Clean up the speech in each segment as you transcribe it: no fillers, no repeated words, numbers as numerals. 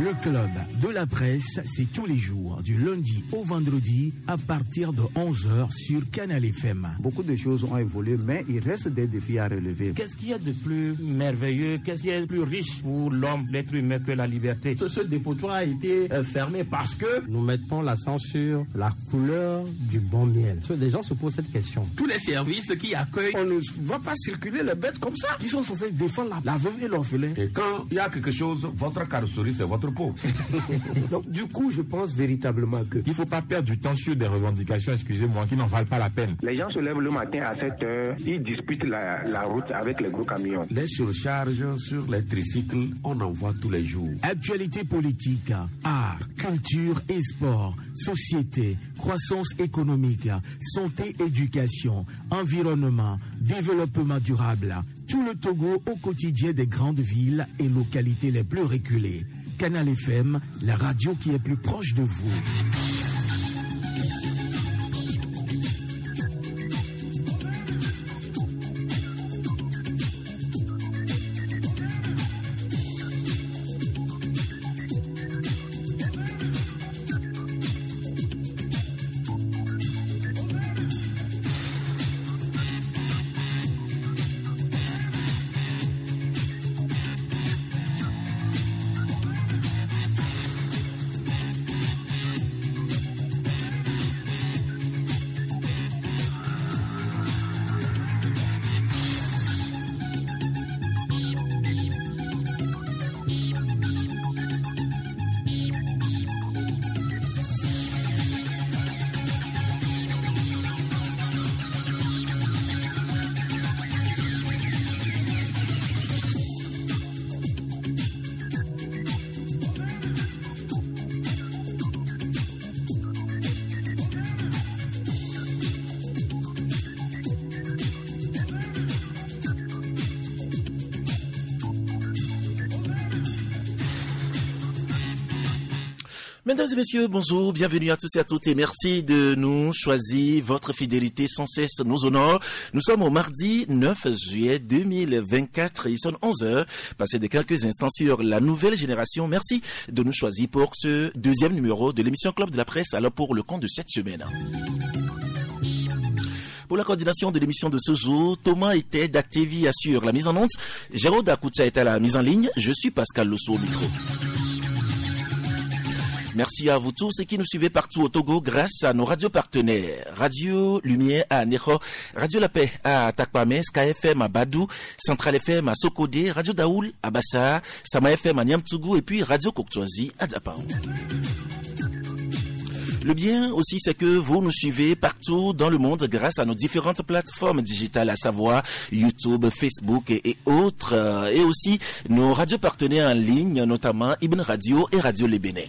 Le club de la presse, c'est tous les jours, du lundi au vendredi, à partir de 11h sur Canal FM. Beaucoup de choses ont évolué, mais il reste des défis à relever. Qu'est-ce qu'il y a de plus merveilleux, qu'est-ce qu'il y a de plus riche pour l'homme, l'être humain que la liberté? Ce dépotoir a été fermé parce que nous mettons l'accent sur la couleur du bon miel. Les gens se posent cette question. Tous les services qui accueillent, on ne va pas circuler les bêtes comme ça. Ils sont censés défendre la veuve et l'orphelin. Et quand il y a quelque chose, votre carrosserie, c'est votre peau. Donc du coup, je pense véritablement qu'il ne faut pas perdre du temps sur des revendications, excusez-moi, qui n'en valent pas la peine. Les gens se lèvent le matin à 7h, ils disputent la route avec les gros camions. Les surcharges sur les tricycles, on en voit tous les jours. Actualité politique, art, culture et sport, société, croissance économique, santé, éducation, environnement, développement durable. Tout le Togo au quotidien des grandes villes et localités les plus reculées. Canal FM, la radio qui est plus proche de vous. Mesdames et messieurs, bonjour, bienvenue à tous et à toutes et merci de nous choisir. Votre fidélité sans cesse nous honore. Nous sommes au mardi 9 juillet 2024, il sonne 11h, passé de quelques instants sur la nouvelle génération. Merci de nous choisir pour ce deuxième numéro de l'émission Club de la Presse, alors pour le compte de cette semaine. Pour la coordination de l'émission de ce jour, Thomas était d'Actevi assure la mise en onde, Jérôme Dakucha est à la mise en ligne, je suis Pascal Losso au micro. Merci à vous tous et qui nous suivez partout au Togo grâce à nos radios partenaires. Radio Lumière à Neho, Radio La Paix à Takpame, Sky FM à Badou, Central FM à Sokodé, Radio Daoul à Bassa, Sama FM à Niamtougou et puis Radio Courtoisie à Dapaon. Le bien aussi, c'est que vous nous suivez partout dans le monde grâce à nos différentes plateformes digitales, à savoir YouTube, Facebook et autres, et aussi nos radios partenaires en ligne, notamment Ibn Radio et Radio Les Bénins.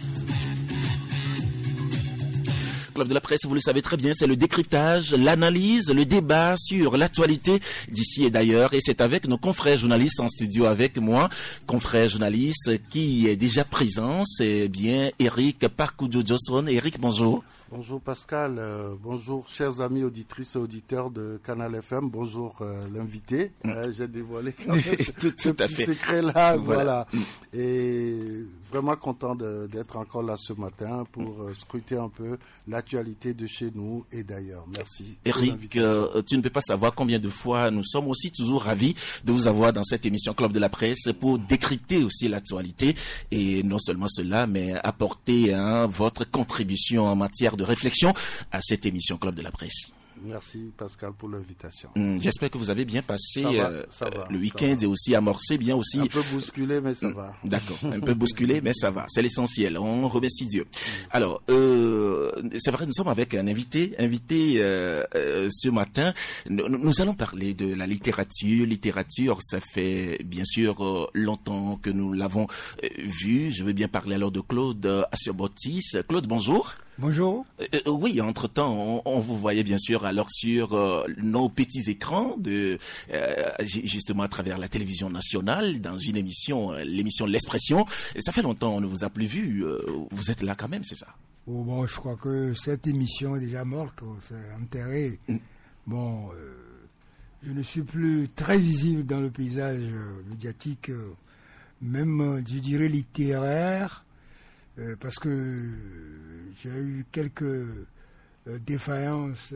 Club de la Presse, vous le savez très bien, c'est le décryptage, l'analyse, le débat sur l'actualité d'ici et d'ailleurs. Et c'est avec nos confrères journalistes en studio avec moi, confrères journalistes qui est déjà présent. C'est bien Eric Parkoudjo-Johnson. Eric, bonjour. Bonjour Pascal, bonjour chers amis auditrices et auditeurs de Canal FM, bonjour l'invité. J'ai dévoilé tout à fait. Secret là, voilà. Et vraiment content d'être encore là ce matin pour scruter un peu l'actualité de chez nous et d'ailleurs. Merci. Eric, tu ne peux pas savoir combien de fois nous sommes aussi toujours ravis de vous avoir dans cette émission Club de la Presse pour décrypter aussi l'actualité et non seulement cela, mais apporter votre contribution en matière de réflexion à cette émission Club de la Presse. Merci Pascal pour l'invitation. J'espère que vous avez bien passé ça va, le week-end et aussi amorcé bien aussi. Un peu bousculé mais ça va. D'accord, un peu bousculé mais ça va, c'est l'essentiel, on remercie Dieu. Alors, c'est vrai, nous sommes avec un invité ce matin. Nous allons parler de la littérature, ça fait bien sûr longtemps que nous l'avons vu. Je veux bien parler alors de Claude Assurbotis. Claude, bonjour. Bonjour. Oui, entre-temps, on vous voyait bien sûr alors sur nos petits écrans justement à travers la télévision nationale dans une émission, l'émission L'Expression. Et ça fait longtemps, on ne vous a plus vu. Vous êtes là quand même, c'est ça? Oh, bon, je crois que cette émission est déjà morte, c'est enterré. Bon, je ne suis plus très visible dans le paysage médiatique, même, je dirais, littéraire. parce que j'ai eu quelques défaillances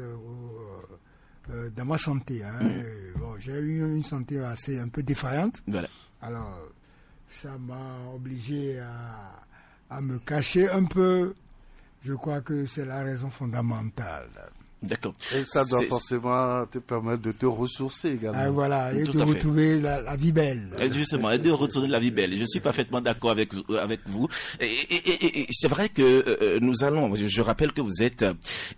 dans ma santé. Bon, j'ai eu une santé assez un peu défaillante. Voilà. Alors, ça m'a obligé à me cacher un peu. Je crois que c'est la raison fondamentale. D'accord. Et ça doit forcément te permettre de te ressourcer également. Ah, voilà, et de retrouver la vie belle. Justement, et de retourner la vie belle. Je suis parfaitement d'accord avec vous. Et c'est vrai que nous allons, je rappelle que vous êtes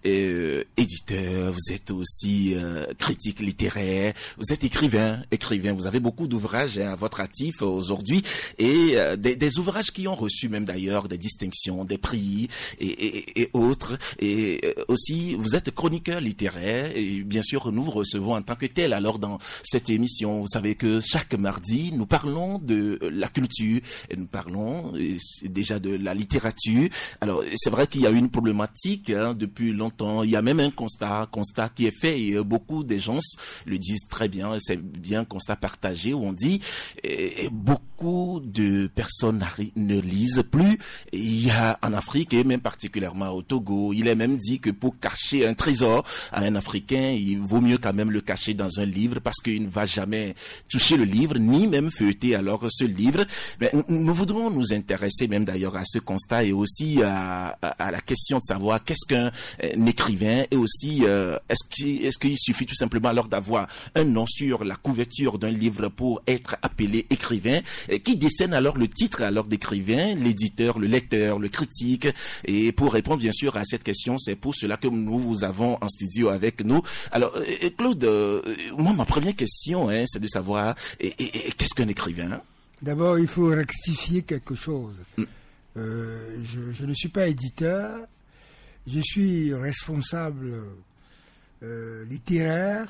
éditeur, vous êtes aussi critique littéraire, vous êtes écrivain. Vous avez beaucoup d'ouvrages à votre actif aujourd'hui et des ouvrages qui ont reçu même d'ailleurs des distinctions, des prix et autres. Et aussi, vous êtes chroniqueur littéraire et bien sûr nous vous recevons en tant que tel. Alors dans cette émission, vous savez que chaque mardi nous parlons de la culture et nous parlons déjà de la littérature. Alors c'est vrai qu'il y a une problématique depuis longtemps, il y a même un constat qui est fait et beaucoup de gens le disent très bien, c'est bien un constat partagé où on dit beaucoup de personnes ne lisent plus. Il y a en Afrique et même particulièrement au Togo, il est même dit que pour cacher un trésor à un Africain, il vaut mieux quand même le cacher dans un livre parce qu'il ne va jamais toucher le livre, ni même feuilleter alors ce livre. Mais nous voudrons nous intéresser même d'ailleurs à ce constat et aussi à la question de savoir qu'est-ce qu'un écrivain et aussi est-ce qu'il suffit tout simplement alors d'avoir un nom sur la couverture d'un livre pour être appelé écrivain, qui décerne alors le titre alors d'écrivain, l'éditeur, le lecteur, le critique. Et pour répondre bien sûr à cette question, c'est pour cela que nous vous avons en studio avec nous. Alors, Claude, moi, ma première question, c'est de savoir qu'est-ce qu'un écrivain? D'abord, il faut rectifier quelque chose. Je ne suis pas éditeur, je suis responsable littéraire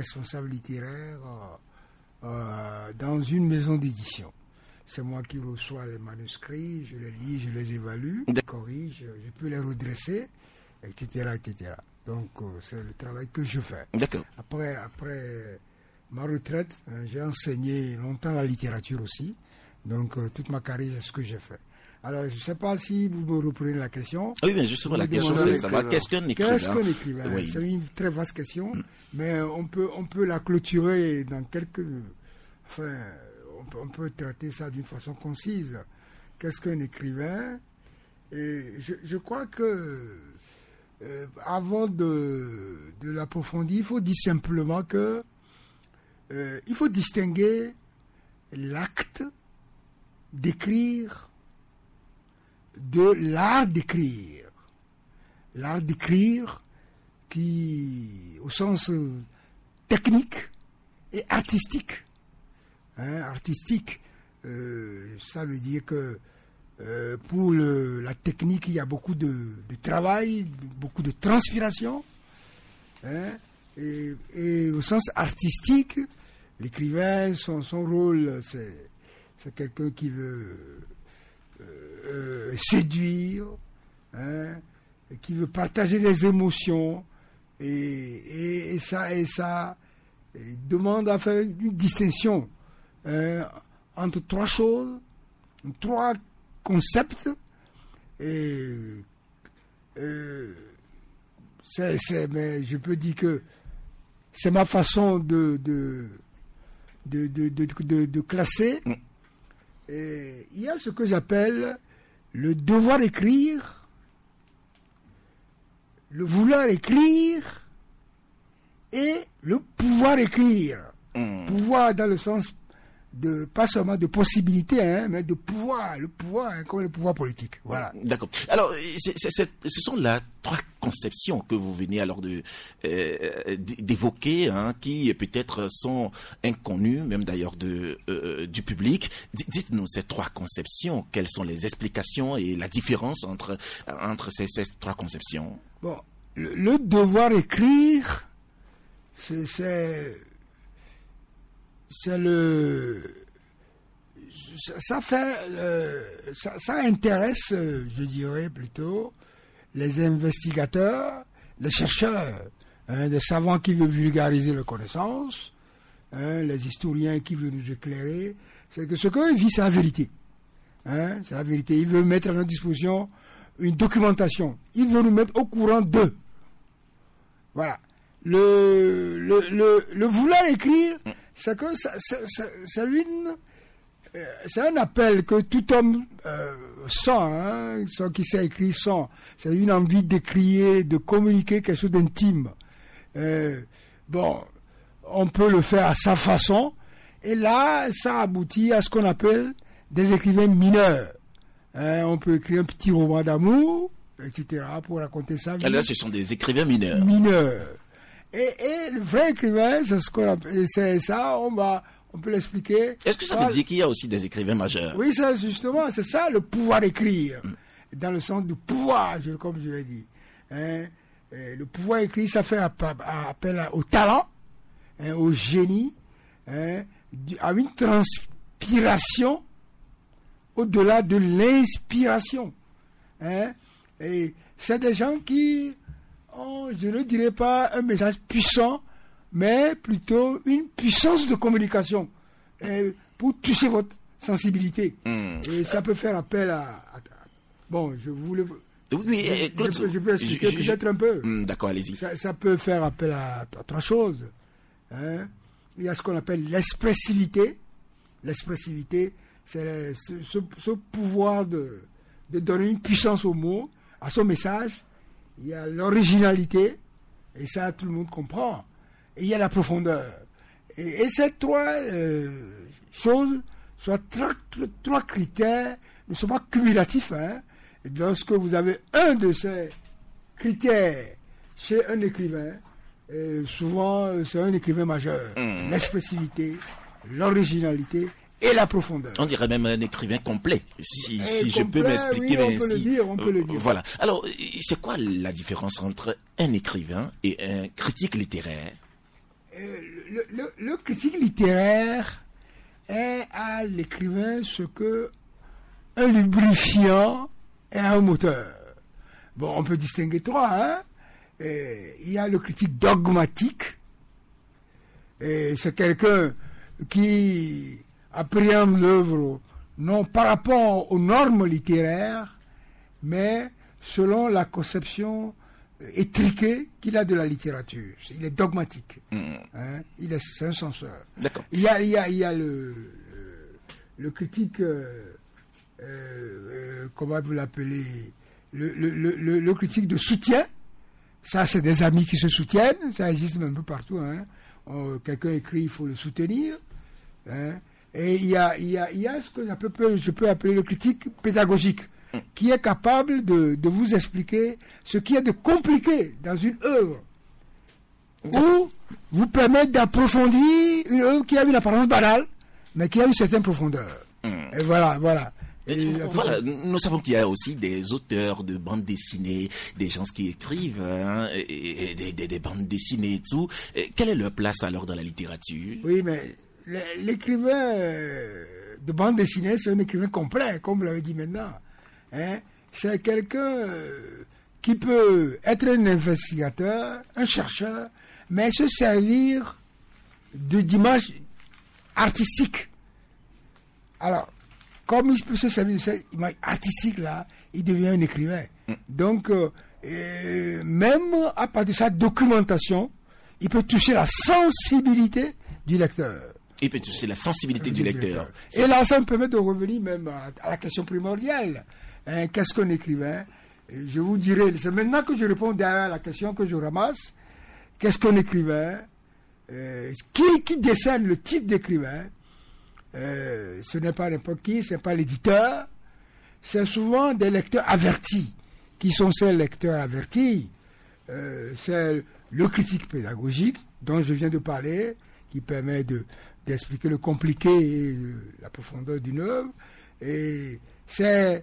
dans une maison d'édition. C'est moi qui reçois les manuscrits, je les lis, je les évalue, je corrige, je peux les redresser, etc. Donc, c'est le travail que je fais. D'accord. Après ma retraite, j'ai enseigné longtemps la littérature aussi. Donc, toute ma carrière, c'est ce que j'ai fait. Alors, je ne sais pas si vous me reprenez la question. Oui, mais justement, la question, c'est de savoir qu'est-ce qu'un écrivain? Qu'est-ce qu'un écrivain? Oui. C'est une très vaste question, mais on peut la clôturer dans quelques... Enfin, on peut traiter ça d'une façon concise. Qu'est-ce qu'un écrivain? Et je crois que... avant de l'approfondir, il faut dire simplement que il faut distinguer l'acte d'écrire de l'art d'écrire. L'art d'écrire qui, au sens technique et artistique. Artistique, ça veut dire que pour la technique, il y a beaucoup de travail, beaucoup de transpiration. Et au sens artistique, l'écrivain, son rôle, c'est quelqu'un qui veut séduire, qui veut partager des émotions. Et ça demande à faire une distinction entre trois choses, trois concepts, et mais je peux dire que c'est ma façon de classer. Et il y a ce que j'appelle le devoir d'écrire, le vouloir écrire et le pouvoir écrire. Pouvoir dans le sens pas seulement de possibilité, mais de pouvoir, le pouvoir, comme le pouvoir politique. Voilà. D'accord. Alors, ce sont là trois conceptions que vous venez alors d'évoquer, qui peut-être sont inconnues, même d'ailleurs du public. Dites-nous ces trois conceptions, quelles sont les explications et la différence entre ces trois conceptions? Bon, le devoir écrire, ça intéresse, je dirais plutôt, les investigateurs, les chercheurs, les savants qui veulent vulgariser les connaissances, les historiens qui veulent nous éclairer. C'est que ce qu'on vit, c'est la vérité. Hein, c'est la vérité. Il veut mettre à notre disposition une documentation. Il veut nous mettre au courant d'eux. Voilà. Le vouloir écrire, c'est que c'est un appel que tout homme sent, hein, qui sait écrire sent. C'est une envie d'écrire, de communiquer quelque chose d'intime. Bon, on peut le faire à sa façon, et là, ça aboutit à ce qu'on appelle des écrivains mineurs. On peut écrire un petit roman d'amour, etc., pour raconter sa vie. Là, ce sont des écrivains mineurs. Et le vrai écrivain, c'est ce qu'on appelle, c'est ça, on peut l'expliquer. Est-ce que ça veut dire qu'il y a aussi des écrivains majeurs? Oui, ça, justement, c'est ça, le pouvoir d'écrire. Dans le sens du pouvoir, comme je l'ai dit. Le pouvoir écrire, ça fait appel au talent, au génie, à une transpiration au-delà de l'inspiration. Et c'est des gens qui ont, je ne dirais pas un message puissant, mais plutôt une puissance de communication pour toucher votre sensibilité. Et ça peut faire appel à bon, je voulais... Oui, Claude, je peux expliquer peut-être un peu. D'accord, allez-y. Ça peut faire appel à trois choses. Il y a ce qu'on appelle l'expressivité. L'expressivité, c'est ce pouvoir de donner une puissance au mot, à son message. Il y a l'originalité, et ça tout le monde comprend. Et il y a la profondeur. Et ces trois choses, trois critères, ne sont pas cumulatifs. Et lorsque vous avez un de ces critères chez un écrivain, souvent c'est un écrivain majeur. L'expressivité, l'originalité et la profondeur. On dirait même un écrivain complet, si complet, je peux m'expliquer. Oui, on peut le dire. Voilà. Alors, c'est quoi la différence entre un écrivain et un critique littéraire? Le critique littéraire est à l'écrivain ce que un lubrifiant est à un moteur. Bon, on peut distinguer trois. Il y a le critique dogmatique. C'est quelqu'un qui appréhende l'œuvre non par rapport aux normes littéraires, mais selon la conception étriquée qu'il a de la littérature. Il est dogmatique. C'est un censeur. D'accord. Il y a le critique, comment vous l'appelez, le critique de soutien. Ça, c'est des amis qui se soutiennent. Ça existe même un peu partout. Quelqu'un écrit, il faut le soutenir. Et il y a ce que je peux appeler le critique pédagogique, qui est capable de vous expliquer ce qu'il y a de compliqué dans une œuvre, ou vous permettre d'approfondir une œuvre qui a une apparence banale, mais qui a une certaine profondeur. Et voilà. Voilà, nous savons qu'il y a aussi des auteurs de bandes dessinées, des gens qui écrivent et des bandes dessinées et tout. Quelle est leur place alors dans la littérature? Oui, mais l'écrivain de bande dessinée, c'est un écrivain complet, comme vous l'avez dit maintenant. C'est quelqu'un qui peut être un investigateur, un chercheur, mais se servir d'images artistiques. Alors, comme il peut se servir de cette image artistique-là, il devient un écrivain. Donc, même à partir de sa documentation, il peut toucher la sensibilité du lecteur. Il peut toucher la sensibilité du lecteur. Et là, ça me permet de revenir même à la question primordiale. Qu'est-ce qu'un écrivain? Je vous dirai, c'est maintenant que je réponds derrière la question que je ramasse. Qu'est-ce qu'un écrivain? Qui décerne le titre d'écrivain? Ce n'est pas n'importe qui, ce n'est pas l'éditeur. C'est souvent des lecteurs avertis. Qui sont ces lecteurs avertis? C'est le critique pédagogique dont je viens de parler, qui permet d'expliquer le compliqué et la profondeur d'une œuvre. Et c'est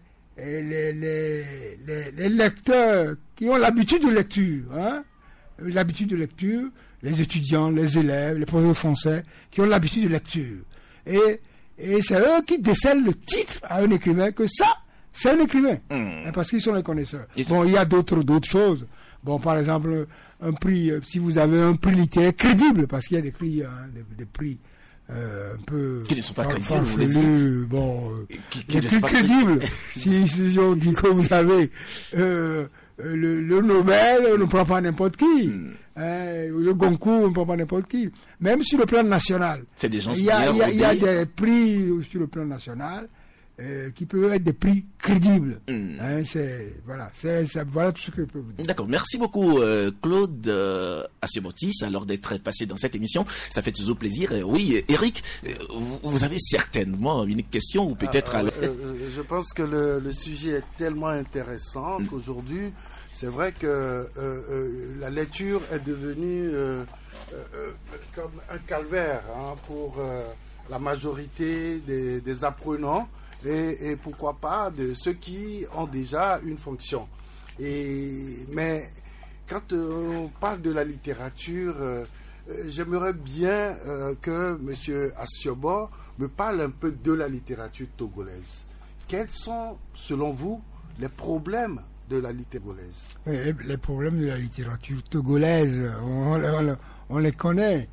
les lecteurs qui ont l'habitude de lecture, l'habitude de lecture, les étudiants, les élèves, les professeurs français, qui ont l'habitude de lecture. Et c'est eux qui décèlent le titre à un écrivain, que ça, c'est un écrivain, parce qu'ils sont les connaisseurs. Bon, il y a d'autres choses. Bon, par exemple, un prix, si vous avez un prix littéraire crédible, parce qu'il y a des prix un peu qui ne sont pas crédibles, vous les dites. Bon, qui ne sont pas crédibles. Si on dit que vous avez le Nobel, on ne prend pas n'importe qui. Le Goncourt, on ne prend pas n'importe qui. Même sur le plan national. C'est des gens il y a des prix sur le plan national qui peuvent être des prix crédibles. Voilà tout ce que je peux vous dire. D'accord, merci beaucoup Claude Assiomotis, alors d'être passé dans cette émission, ça fait toujours plaisir. Oui, Eric, vous avez certainement une question ou peut-être... je pense que le sujet est tellement intéressant qu'aujourd'hui, c'est vrai que la lecture est devenue comme un calvaire pour la majorité des apprenants. Et pourquoi pas de ceux qui ont déjà une fonction. Mais quand on parle de la littérature, j'aimerais bien que M. Assiobo me parle un peu de la littérature togolaise. Quels sont, selon vous, les problèmes de la littérature togolaise? Les problèmes de la littérature togolaise, on les connaît.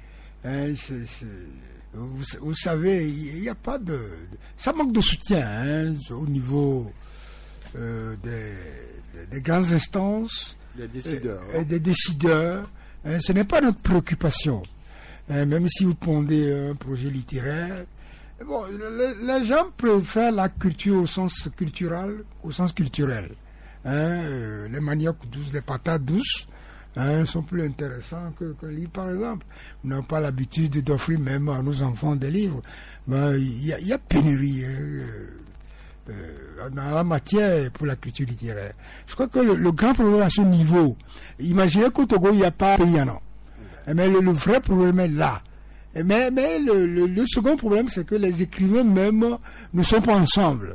Vous savez, il n'y a pas de... Ça manque de soutien au niveau des grandes instances, des décideurs. Ce n'est pas notre préoccupation. Même si vous pondez un projet littéraire, bon, les gens préfèrent la culture au sens culturel. Les maniocs douces, les patates douces, sont plus intéressants qu'un livre, par exemple. Nous n'avons pas l'habitude d'offrir même à nos enfants des livres. Il y a pénurie dans la matière pour la culture littéraire. Je crois que le grand problème à ce niveau, imaginez qu'au Togo, il n'y a pas pays, non. Mais le vrai problème est là. Mais le second problème, c'est que les écrivains même ne sont pas ensemble.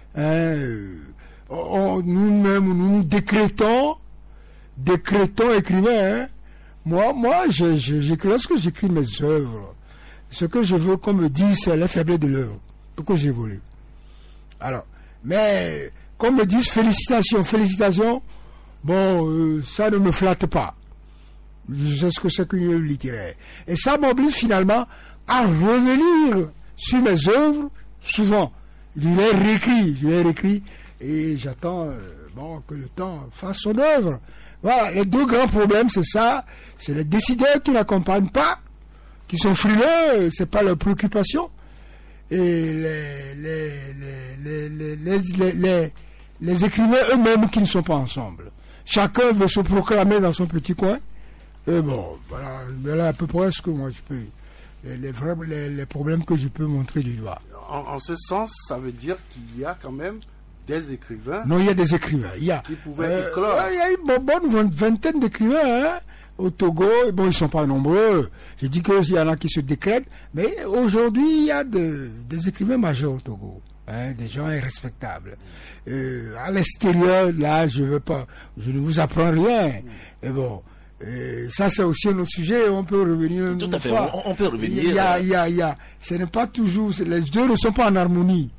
Nous-mêmes, nous décrétons écrivain. Moi, lorsque j'écris mes œuvres, ce que je veux qu'on me dise, c'est la faiblesse de l'œuvre, pour que j'évolue. Alors, mais qu'on me dise félicitations, bon, ça ne me flatte pas. Je sais ce que c'est qu'une œuvre littéraire. Et ça m'oblige finalement à revenir sur mes œuvres, souvent. Je les réécris, et j'attends que le temps fasse son œuvre. Voilà, les deux grands problèmes, c'est ça. C'est les décideurs qui n'accompagnent pas, qui sont frileux, c'est pas leur préoccupation. Et les écrivains eux-mêmes qui ne sont pas ensemble. Chacun veut se proclamer dans son petit coin. Et bon, voilà à peu près ce que moi je peux... Les problèmes que je peux montrer du doigt. En ce sens, ça veut dire qu'il y a quand même des écrivains. Non, il y a des écrivains. Qui pouvaient éclore. Il y a une bonne vingtaine d'écrivains au Togo. Bon, ils ne sont pas nombreux. J'ai dit qu'il y en a qui se décrètent. Mais aujourd'hui, il y a des écrivains majeurs au Togo. Des gens respectables. À l'extérieur, là, je ne vous apprends rien. Et bon, ça c'est aussi un autre sujet. On peut revenir. Tout à fait. On peut revenir. Ce n'est pas toujours. Les deux ne sont pas en harmonie.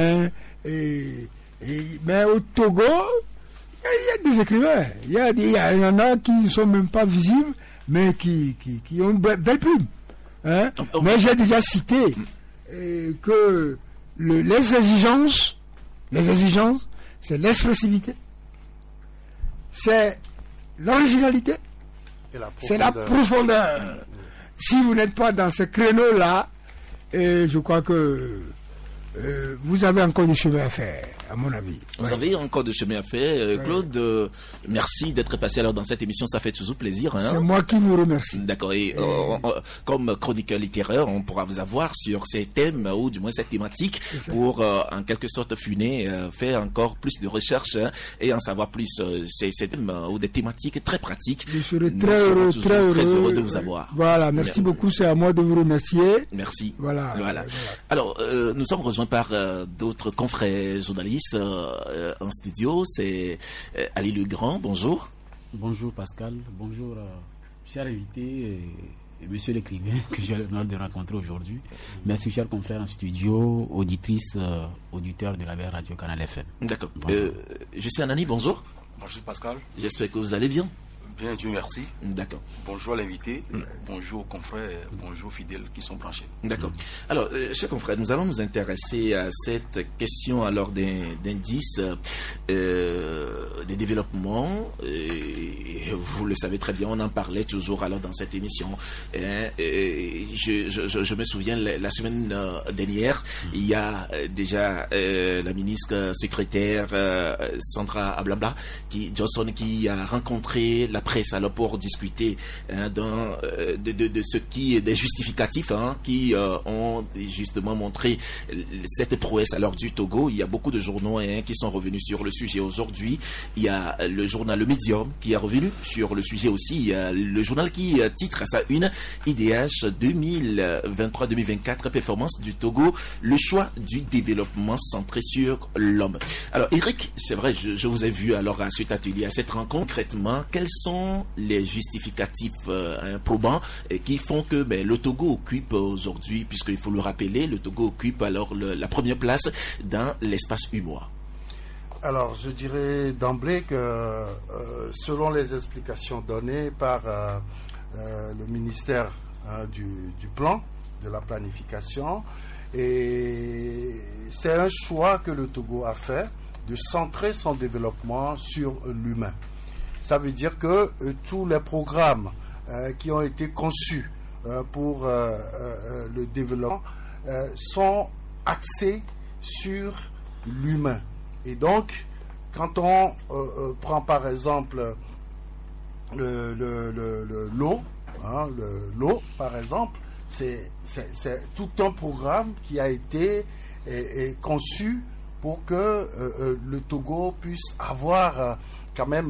Mais au Togo, il y a des écrivains. Il y en a qui ne sont même pas visibles, mais qui ont une belle plume. Mais j'ai déjà cité que les exigences, c'est l'expressivité, c'est l'originalité, c'est la profondeur. Si vous n'êtes pas dans ce créneau-là, je crois que vous avez encore du chemin à faire, à mon avis. Vous avez encore du chemin à faire. Claude, merci d'être passé alors dans cette émission, ça fait toujours plaisir. C'est moi qui vous remercie. D'accord, et comme chroniqueur littéraire, on pourra vous avoir sur ces thèmes, ou du moins cette thématique, pour en quelque sorte faire encore plus de recherches et en savoir plus ces thèmes ou des thématiques très pratiques. Je serai très heureux de vous avoir. Voilà, merci beaucoup, c'est à moi de vous remercier. Merci. Voilà. Alors, nous sommes rejoints par d'autres confrères journalistes en studio. C'est Ali Legrand, bonjour. Bonjour Pascal, bonjour chers invités et monsieur l'écrivain que j'ai l'honneur de rencontrer aujourd'hui. Merci chers confrères en studio, auditrices, auditeurs de la belle radio Canal FM. D'accord. Je suis Anani, bonjour. Bonjour Pascal. J'espère que vous allez bien. Bien, Dieu merci. D'accord. Bonjour à l'invité, bonjour confrères, bonjour fidèles qui sont branchés. D'accord. Alors, chers confrères, nous allons nous intéresser à cette question alors d'indices des développements. Vous le savez très bien, on en parlait toujours alors dans cette émission. Je me souviens, la semaine dernière, il y a déjà la ministre secrétaire Sandra Ablambla Johnson qui a rencontré la presse alors pour discuter de ce qui est des justificatifs qui ont justement montré cette prouesse alors du Togo. Il y a beaucoup de journaux qui sont revenus sur le sujet aujourd'hui. Il y a le journal Le Medium qui est revenu sur le sujet aussi. Il y a le journal qui titre à sa une IDH 2023-2024 performance du Togo, le choix du développement centré sur l'homme. Alors Eric, c'est vrai, je vous ai vu alors à cet atelier, à cette rencontre. Concrètement, quels sont les justificatifs probants qui font que le Togo occupe aujourd'hui, puisqu'il faut le rappeler, le Togo occupe alors la première place dans l'espace UMOA? Alors, je dirais d'emblée que selon les explications données par le ministère du plan, de la planification, et c'est un choix que le Togo a fait de centrer son développement sur l'humain. Ça veut dire que tous les programmes qui ont été conçus pour le développement sont axés sur l'humain. Et donc, quand on prend par exemple l'eau, l'eau par exemple, c'est tout un programme qui a été conçu pour que le Togo puisse avoir quand même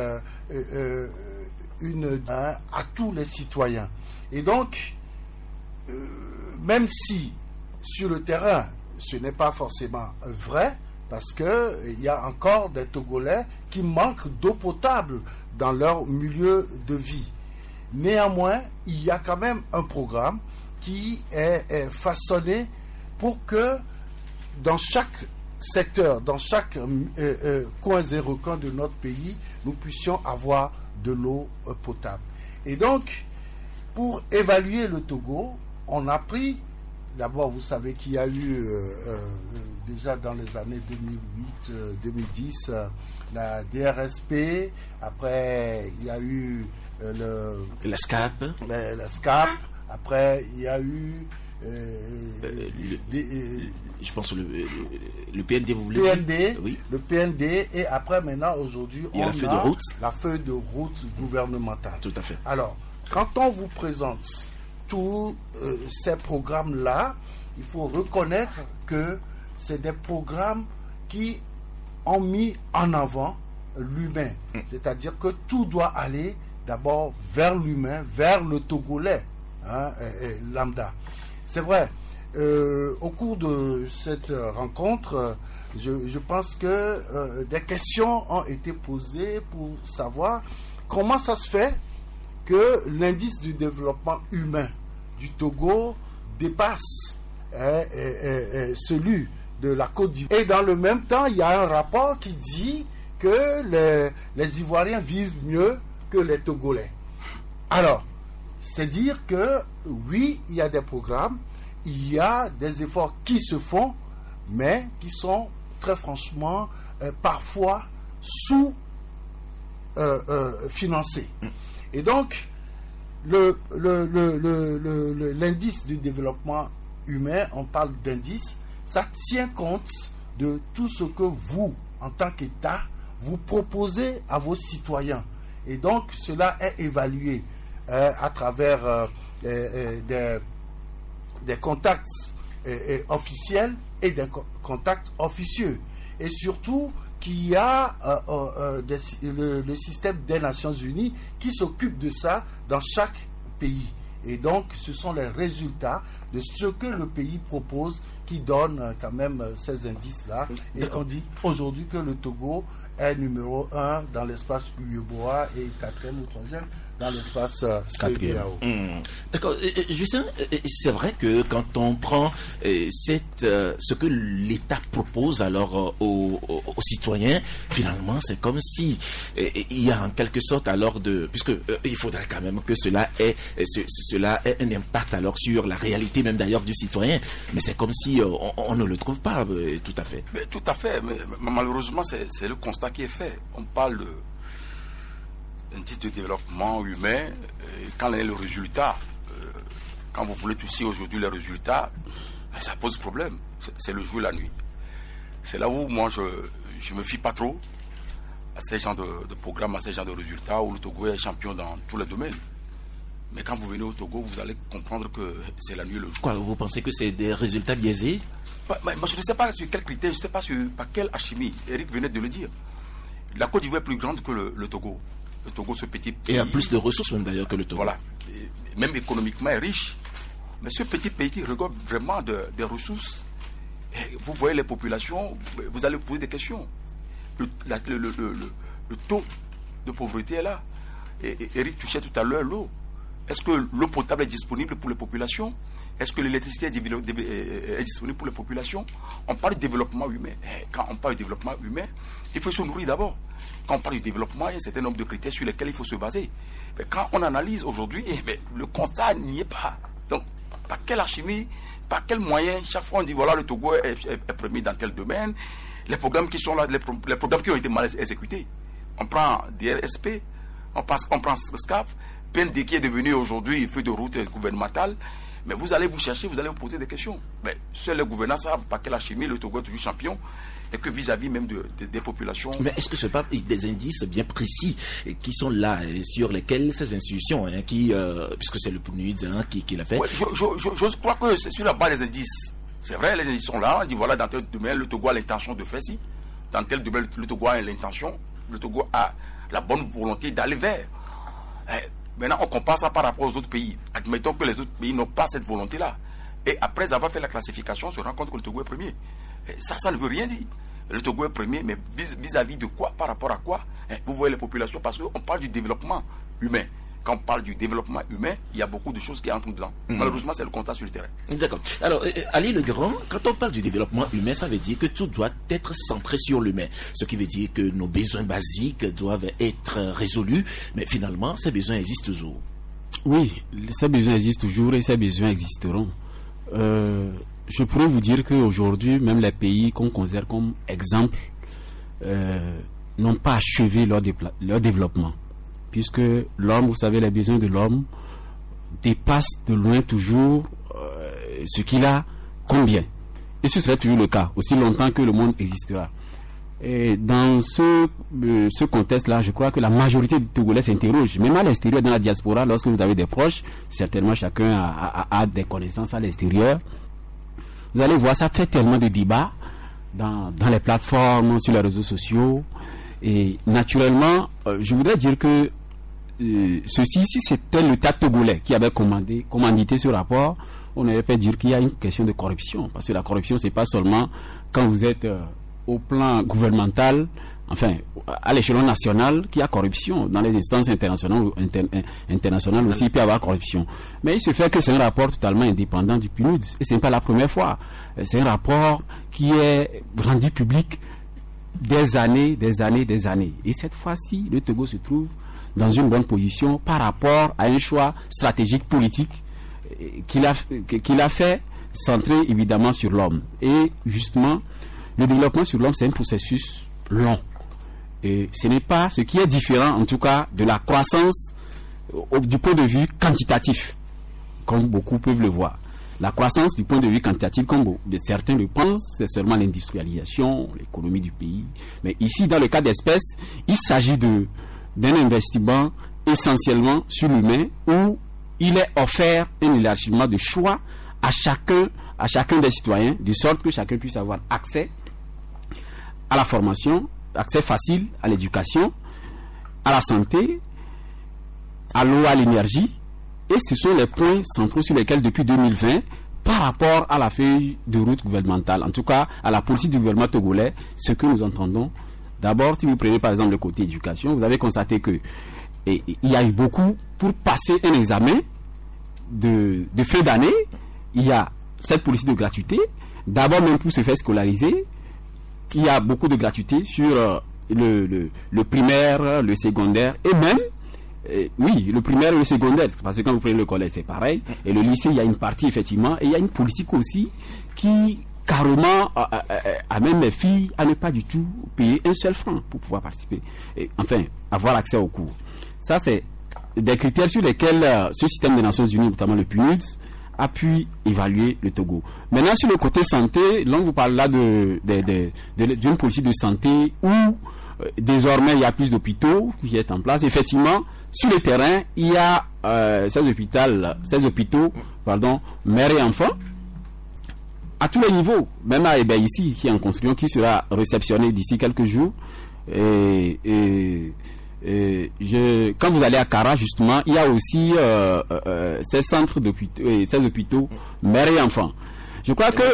à tous les citoyens. Et donc, même si sur le terrain, ce n'est pas forcément vrai, parce qu'il y a encore des Togolais qui manquent d'eau potable dans leur milieu de vie. Néanmoins, il y a quand même un programme qui est façonné pour que dans chaque secteur, dans chaque coin et recoin de notre pays, nous puissions avoir de l'eau potable. Et donc, pour évaluer le Togo, on a pris, d'abord vous savez qu'il y a eu déjà dans les années 2008-2010 la DRSP, après il y a eu la SCAP, après il y a eu je pense le PND, vous voulez PND, oui. Le PND, et après maintenant aujourd'hui on a la feuille de route gouvernementale. Tout à fait. Alors, quand on vous présente tous ces programmes-là, il faut reconnaître que c'est des programmes qui ont mis en avant l'humain. C'est-à-dire que tout doit aller d'abord vers l'humain, vers le Togolais, lambda. C'est vrai, au cours de cette rencontre, je pense que des questions ont été posées pour savoir comment ça se fait que l'indice du développement humain du Togo dépasse celui de la Côte d'Ivoire. Et dans le même temps, il y a un rapport qui dit que les Ivoiriens vivent mieux que les Togolais. Alors, c'est dire que oui, il y a des programmes, il y a des efforts qui se font, mais qui sont très franchement parfois sous-financés. Et donc, l'indice du développement humain, on parle d'indice, ça tient compte de tout ce que vous, en tant qu'État, vous proposez à vos citoyens. Et donc, cela est évalué à travers des contacts officiels et des contacts officieux. Et surtout, qu'il y a le système des Nations Unies qui s'occupe de ça dans chaque pays. Et donc, ce sont les résultats de ce que le pays propose qui donne quand même ces indices-là. Et on dit aujourd'hui que le Togo est numéro 1 dans l'espace UEBOA et 4e ou 3e dans l'espace CEDEAO. D'accord. Justin, c'est vrai que quand on prend ce que l'État propose alors aux citoyens, finalement, c'est comme si il y a en quelque sorte alors puisque il faudrait quand même que cela ait un impact alors sur la réalité même d'ailleurs du citoyen, mais c'est comme si on ne le trouve pas tout à fait. Mais tout à fait, mais malheureusement c'est le constat qui est fait. On parle d'indice de développement humain, quand est le résultat, quand vous voulez toucher aujourd'hui les résultats, ça pose problème. C'est le jour et la nuit. C'est là où moi je me fie pas trop à ces genres de programmes, à ces genres de résultats où le Togo est champion dans tous les domaines. Mais quand vous venez au Togo, vous allez comprendre que c'est la nuit et le jour. Quoi, vous pensez que c'est des résultats biaisés? Moi, je ne sais pas sur quels critères, je ne sais pas par quelle alchimie. Eric venait de le dire. La Côte d'Ivoire est plus grande que le Togo. Le Togo, ce petit pays. Et a plus de ressources même d'ailleurs que le Togo. Voilà. Et même économiquement est riche. Mais ce petit pays qui regorge vraiment des ressources, vous voyez les populations, vous allez vous poser des questions. Le taux de pauvreté est là. Et Eric touchait tout à l'heure l'eau. Est-ce que l'eau potable est disponible pour les populations? Est-ce que l'électricité est disponible pour les populations? On parle de développement humain. Quand on parle de développement humain, il faut se nourrir d'abord. Quand on parle du développement, il y a un certain nombre de critères sur lesquels il faut se baser. Mais quand on analyse aujourd'hui, le constat n'y est pas. Donc, par quelle alchimie, par quel moyen, chaque fois on dit voilà, le Togo est premier dans tel domaine, les programmes qui sont là, les programmes qui ont été mal exécutés. On prend DRSP, on prend SCAF, PND qui est devenu aujourd'hui feuille de route gouvernementale. Mais vous allez vous chercher, vous allez vous poser des questions. Mais seuls les gouvernants savent par quelle alchimie le Togo est toujours champion. Et que vis-à-vis même des populations... Mais est-ce que ce n'est pas des indices bien précis qui sont là, sur lesquels ces institutions, puisque c'est le PNUD qui l'a fait... Ouais, je crois que c'est sur la base des indices. C'est vrai, les indices sont là. On dit voilà, dans tel domaine, le Togo a l'intention de faire ci. Dans tel domaine, le Togo a l'intention, le Togo a la bonne volonté d'aller vers. Maintenant, on compare ça par rapport aux autres pays. Admettons que les autres pays n'ont pas cette volonté-là. Et après avoir fait la classification, on se rend compte que le Togo est premier. Ça ne veut rien dire. Le Togo est premier, mais vis-à-vis de quoi? Par rapport à quoi? Vous voyez les populations, parce qu'on parle du développement humain. Quand on parle du développement humain, il y a beaucoup de choses qui entrent dedans. Malheureusement, c'est le constat sur le terrain. D'accord. Alors, Ali Legrand, quand on parle du développement humain, ça veut dire que tout doit être centré sur l'humain. Ce qui veut dire que nos besoins basiques doivent être résolus, mais finalement, ces besoins existent toujours. Oui, ces besoins existent toujours et ces besoins existeront. Je pourrais vous dire qu'aujourd'hui, même les pays qu'on considère comme exemple n'ont pas achevé leur développement. Puisque l'homme, vous savez, les besoins de l'homme dépassent de loin toujours ce qu'il a combien. Et ce serait toujours le cas, aussi longtemps que le monde existera. Et dans ce contexte-là, je crois que la majorité des Togolais s'interrogent. Même à l'extérieur, dans la diaspora, lorsque vous avez des proches, certainement chacun a des connaissances à l'extérieur. Vous allez voir, ça fait tellement de débats dans les plateformes, sur les réseaux sociaux. Et naturellement, je voudrais dire que si c'était l'État togolais qui avait commandité ce rapport, on n'allait pas dire qu'il y a une question de corruption. Parce que la corruption, c'est pas seulement quand vous êtes au plan gouvernemental, enfin, à l'échelon national, qu'il y a corruption. Dans les instances internationales aussi, il peut y avoir corruption. Mais il se fait que c'est un rapport totalement indépendant du PNUD. Et ce n'est pas la première fois. C'est un rapport qui est rendu public des années. Et cette fois-ci, le Togo se trouve dans une bonne position par rapport à un choix stratégique politique qu'il a fait, centré évidemment sur l'homme. Et justement, le développement sur l'homme, c'est un processus long. Et ce n'est pas ce qui est différent, en tout cas, de la croissance du point de vue quantitatif, comme beaucoup peuvent le voir. La croissance du point de vue quantitatif, comme certains le pensent, c'est seulement l'industrialisation, l'économie du pays. Mais ici, dans le cas d'espèce, il s'agit d'un investissement essentiellement sur l'humain, où il est offert un élargissement de choix à chacun des citoyens, de sorte que chacun puisse avoir accès à la formation, accès facile à l'éducation, à la santé, à l'eau, à l'énergie. Et ce sont les points centraux sur lesquels, depuis 2020, par rapport à la feuille de route gouvernementale, en tout cas à la politique du gouvernement togolais, ce que nous entendons, d'abord, si vous prenez par exemple le côté éducation, vous avez constaté que il y a eu beaucoup pour passer un examen de fin d'année. Il y a cette politique de gratuité. D'abord, même pour se faire scolariser, il y a beaucoup de gratuité sur le primaire, le secondaire et même oui, le primaire et le secondaire, parce que quand vous prenez le collège, c'est pareil. Et le lycée, il y a une partie, effectivement. Et il y a une politique aussi qui, carrément, amène les filles à ne pas du tout payer un seul franc pour pouvoir participer. Et, enfin, avoir accès aux cours. Ça, c'est des critères sur lesquels ce système des Nations Unies, notamment le PNUD, a pu évaluer le Togo. Maintenant, sur le côté santé, là, on vous parle là d'une politique de santé où désormais, il y a plus d'hôpitaux qui est en place. Effectivement, sur le terrain, il y a 16 hôpitaux, mères et enfants, à tous les niveaux. Même à Ébé ici, qui est en construction, qui sera réceptionné d'ici quelques jours. Quand vous allez à Kara, justement, il y a aussi 16 hôpitaux, mères et enfants. Je crois que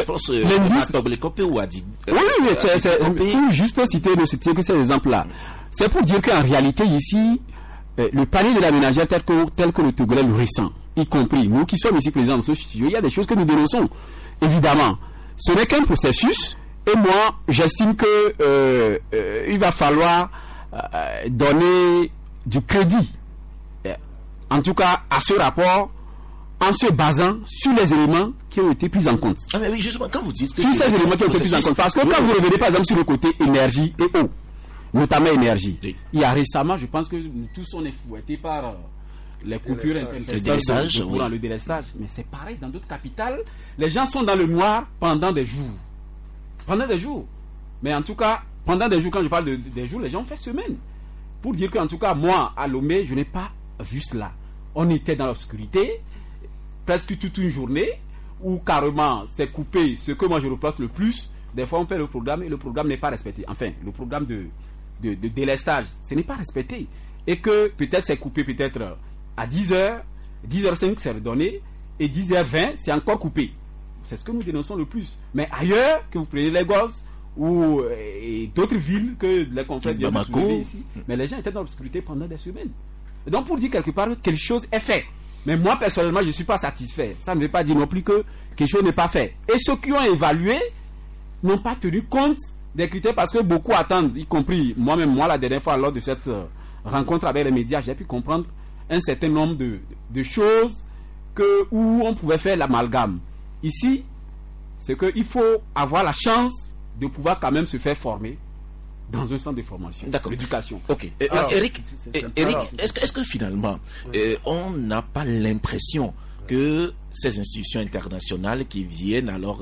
pour juste citer que ces exemples-là, c'est pour dire qu'en réalité ici, le panier de la ménagère tel que le Togolais le ressent, y compris nous qui sommes ici présents dans ce studio, il y a des choses que nous dénonçons. Évidemment, ce n'est qu'un processus, et moi, j'estime que il va falloir donner du crédit, en tout cas à ce rapport, en se basant sur les éléments qui ont été pris en compte. Ah mais oui, justement, quand vous dites que sur ces éléments qui ont été pris en compte, parce que quand vous revenez par exemple sur le côté énergie et eau, notamment énergie, il y a récemment, je pense que nous tous on est fouettés par les coupures intempestives, le délestage, mais c'est pareil dans d'autres capitales, les gens sont dans le noir pendant des jours, mais en tout cas, pendant des jours, quand je parle des jours, les gens ont fait semaine, pour dire qu'en tout cas, moi, à Lomé, je n'ai pas vu cela. On était dans l'obscurité, presque toute une journée, où carrément c'est coupé. Ce que moi je reproche le plus, des fois on fait le programme et le programme n'est pas respecté. Enfin, le programme de délestage, ce n'est pas respecté. Et que peut-être c'est coupé peut-être à 10h, 10h05 c'est redonné, et 10h20 c'est encore coupé. C'est ce que nous dénonçons le plus. Mais ailleurs, que vous prenez Lagos ou d'autres villes que les confrères viennent de soulever ici, mais les gens étaient dans l'obscurité pendant des semaines. Et donc pour dire quelque part que quelque chose est fait. Mais moi, personnellement, je ne suis pas satisfait. Ça ne veut pas dire non plus que quelque chose n'est pas fait. Et ceux qui ont évalué n'ont pas tenu compte des critères parce que beaucoup attendent, y compris moi-même, la dernière fois, lors de cette rencontre avec les médias, j'ai pu comprendre un certain nombre de choses où on pouvait faire l'amalgame. Ici, c'est qu'il faut avoir la chance de pouvoir quand même se faire former dans un centre de formation, l'éducation. Ok. Alors, Eric, est-ce que finalement, on n'a pas l'impression que ces institutions internationales qui viennent alors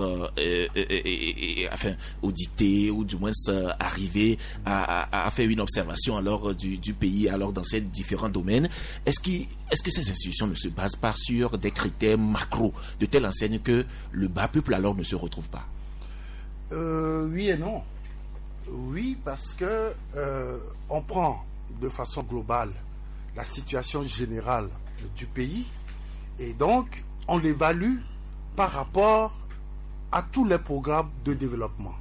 auditer ou du moins arriver à faire une observation alors du pays alors dans ces différents domaines, est-ce que ces institutions ne se basent pas sur des critères macro de telle enseigne que le bas peuple alors ne se retrouve pas? Oui et non. Oui, parce que on prend de façon globale la situation générale du pays et donc on l'évalue par rapport à tous les programmes de développement.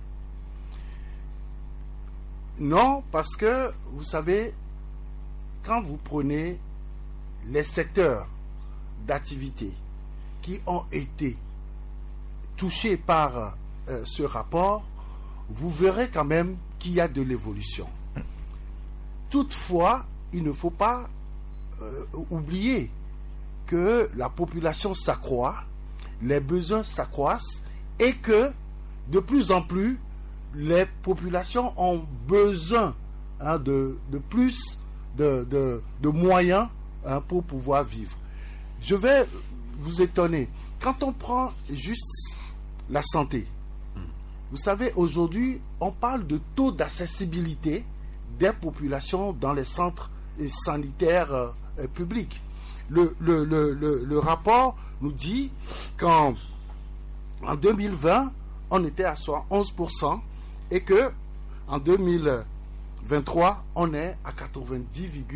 Non, parce que vous savez, quand vous prenez les secteurs d'activité qui ont été touchés par ce rapport, vous verrez quand même qu'il y a de l'évolution. Toutefois, il ne faut pas oublier que la population s'accroît, les besoins s'accroissent et que de plus en plus, les populations ont besoin de plus de moyens pour pouvoir vivre. Je vais vous étonner. Quand on prend juste la santé, vous savez, aujourd'hui, on parle de taux d'accessibilité des populations dans les centres sanitaires publics. Le rapport nous dit qu'en 2020, on était à 11% et que en 2023, on est à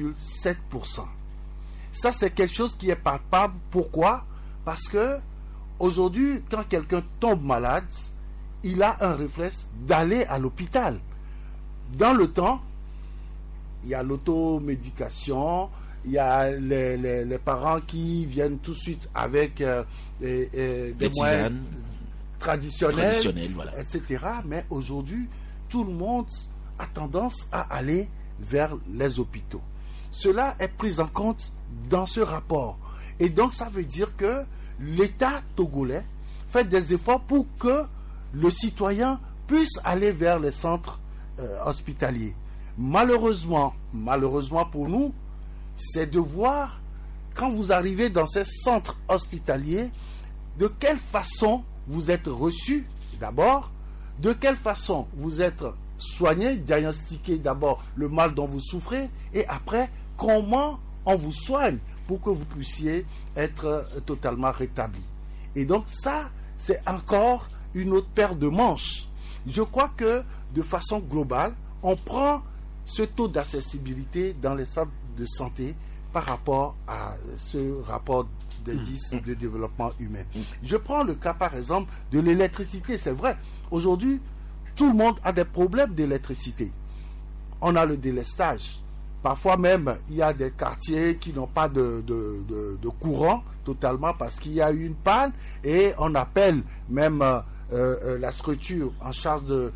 90,7%. Ça, c'est quelque chose qui est palpable. Pourquoi? Parce que Aujourd'hui, quand quelqu'un tombe malade, il a un réflexe d'aller à l'hôpital. Dans le temps, il y a l'automédication, il y a les parents qui viennent tout de suite avec des moyens traditionnels, voilà, etc. Mais aujourd'hui, tout le monde a tendance à aller vers les hôpitaux. Cela est pris en compte dans ce rapport. Et donc, ça veut dire que l'État togolais fait des efforts pour que le citoyen puisse aller vers les centres hospitaliers. Malheureusement pour nous, c'est de voir, quand vous arrivez dans ces centres hospitaliers, de quelle façon vous êtes reçu d'abord, de quelle façon vous êtes soigné, diagnostiqué d'abord le mal dont vous souffrez, et après, comment on vous soigne pour que vous puissiez être totalement rétabli. Et donc ça, c'est encore une autre paire de manches. Je crois que de façon globale, on prend ce taux d'accessibilité dans les centres de santé par rapport à ce rapport d'indice de développement humain. Je prends le cas par exemple de l'électricité. C'est vrai, aujourd'hui, tout le monde a des problèmes d'électricité. On a le délestage. Parfois même, il y a des quartiers qui n'ont pas de courant totalement parce qu'il y a eu une panne et on appelle même la structure en charge de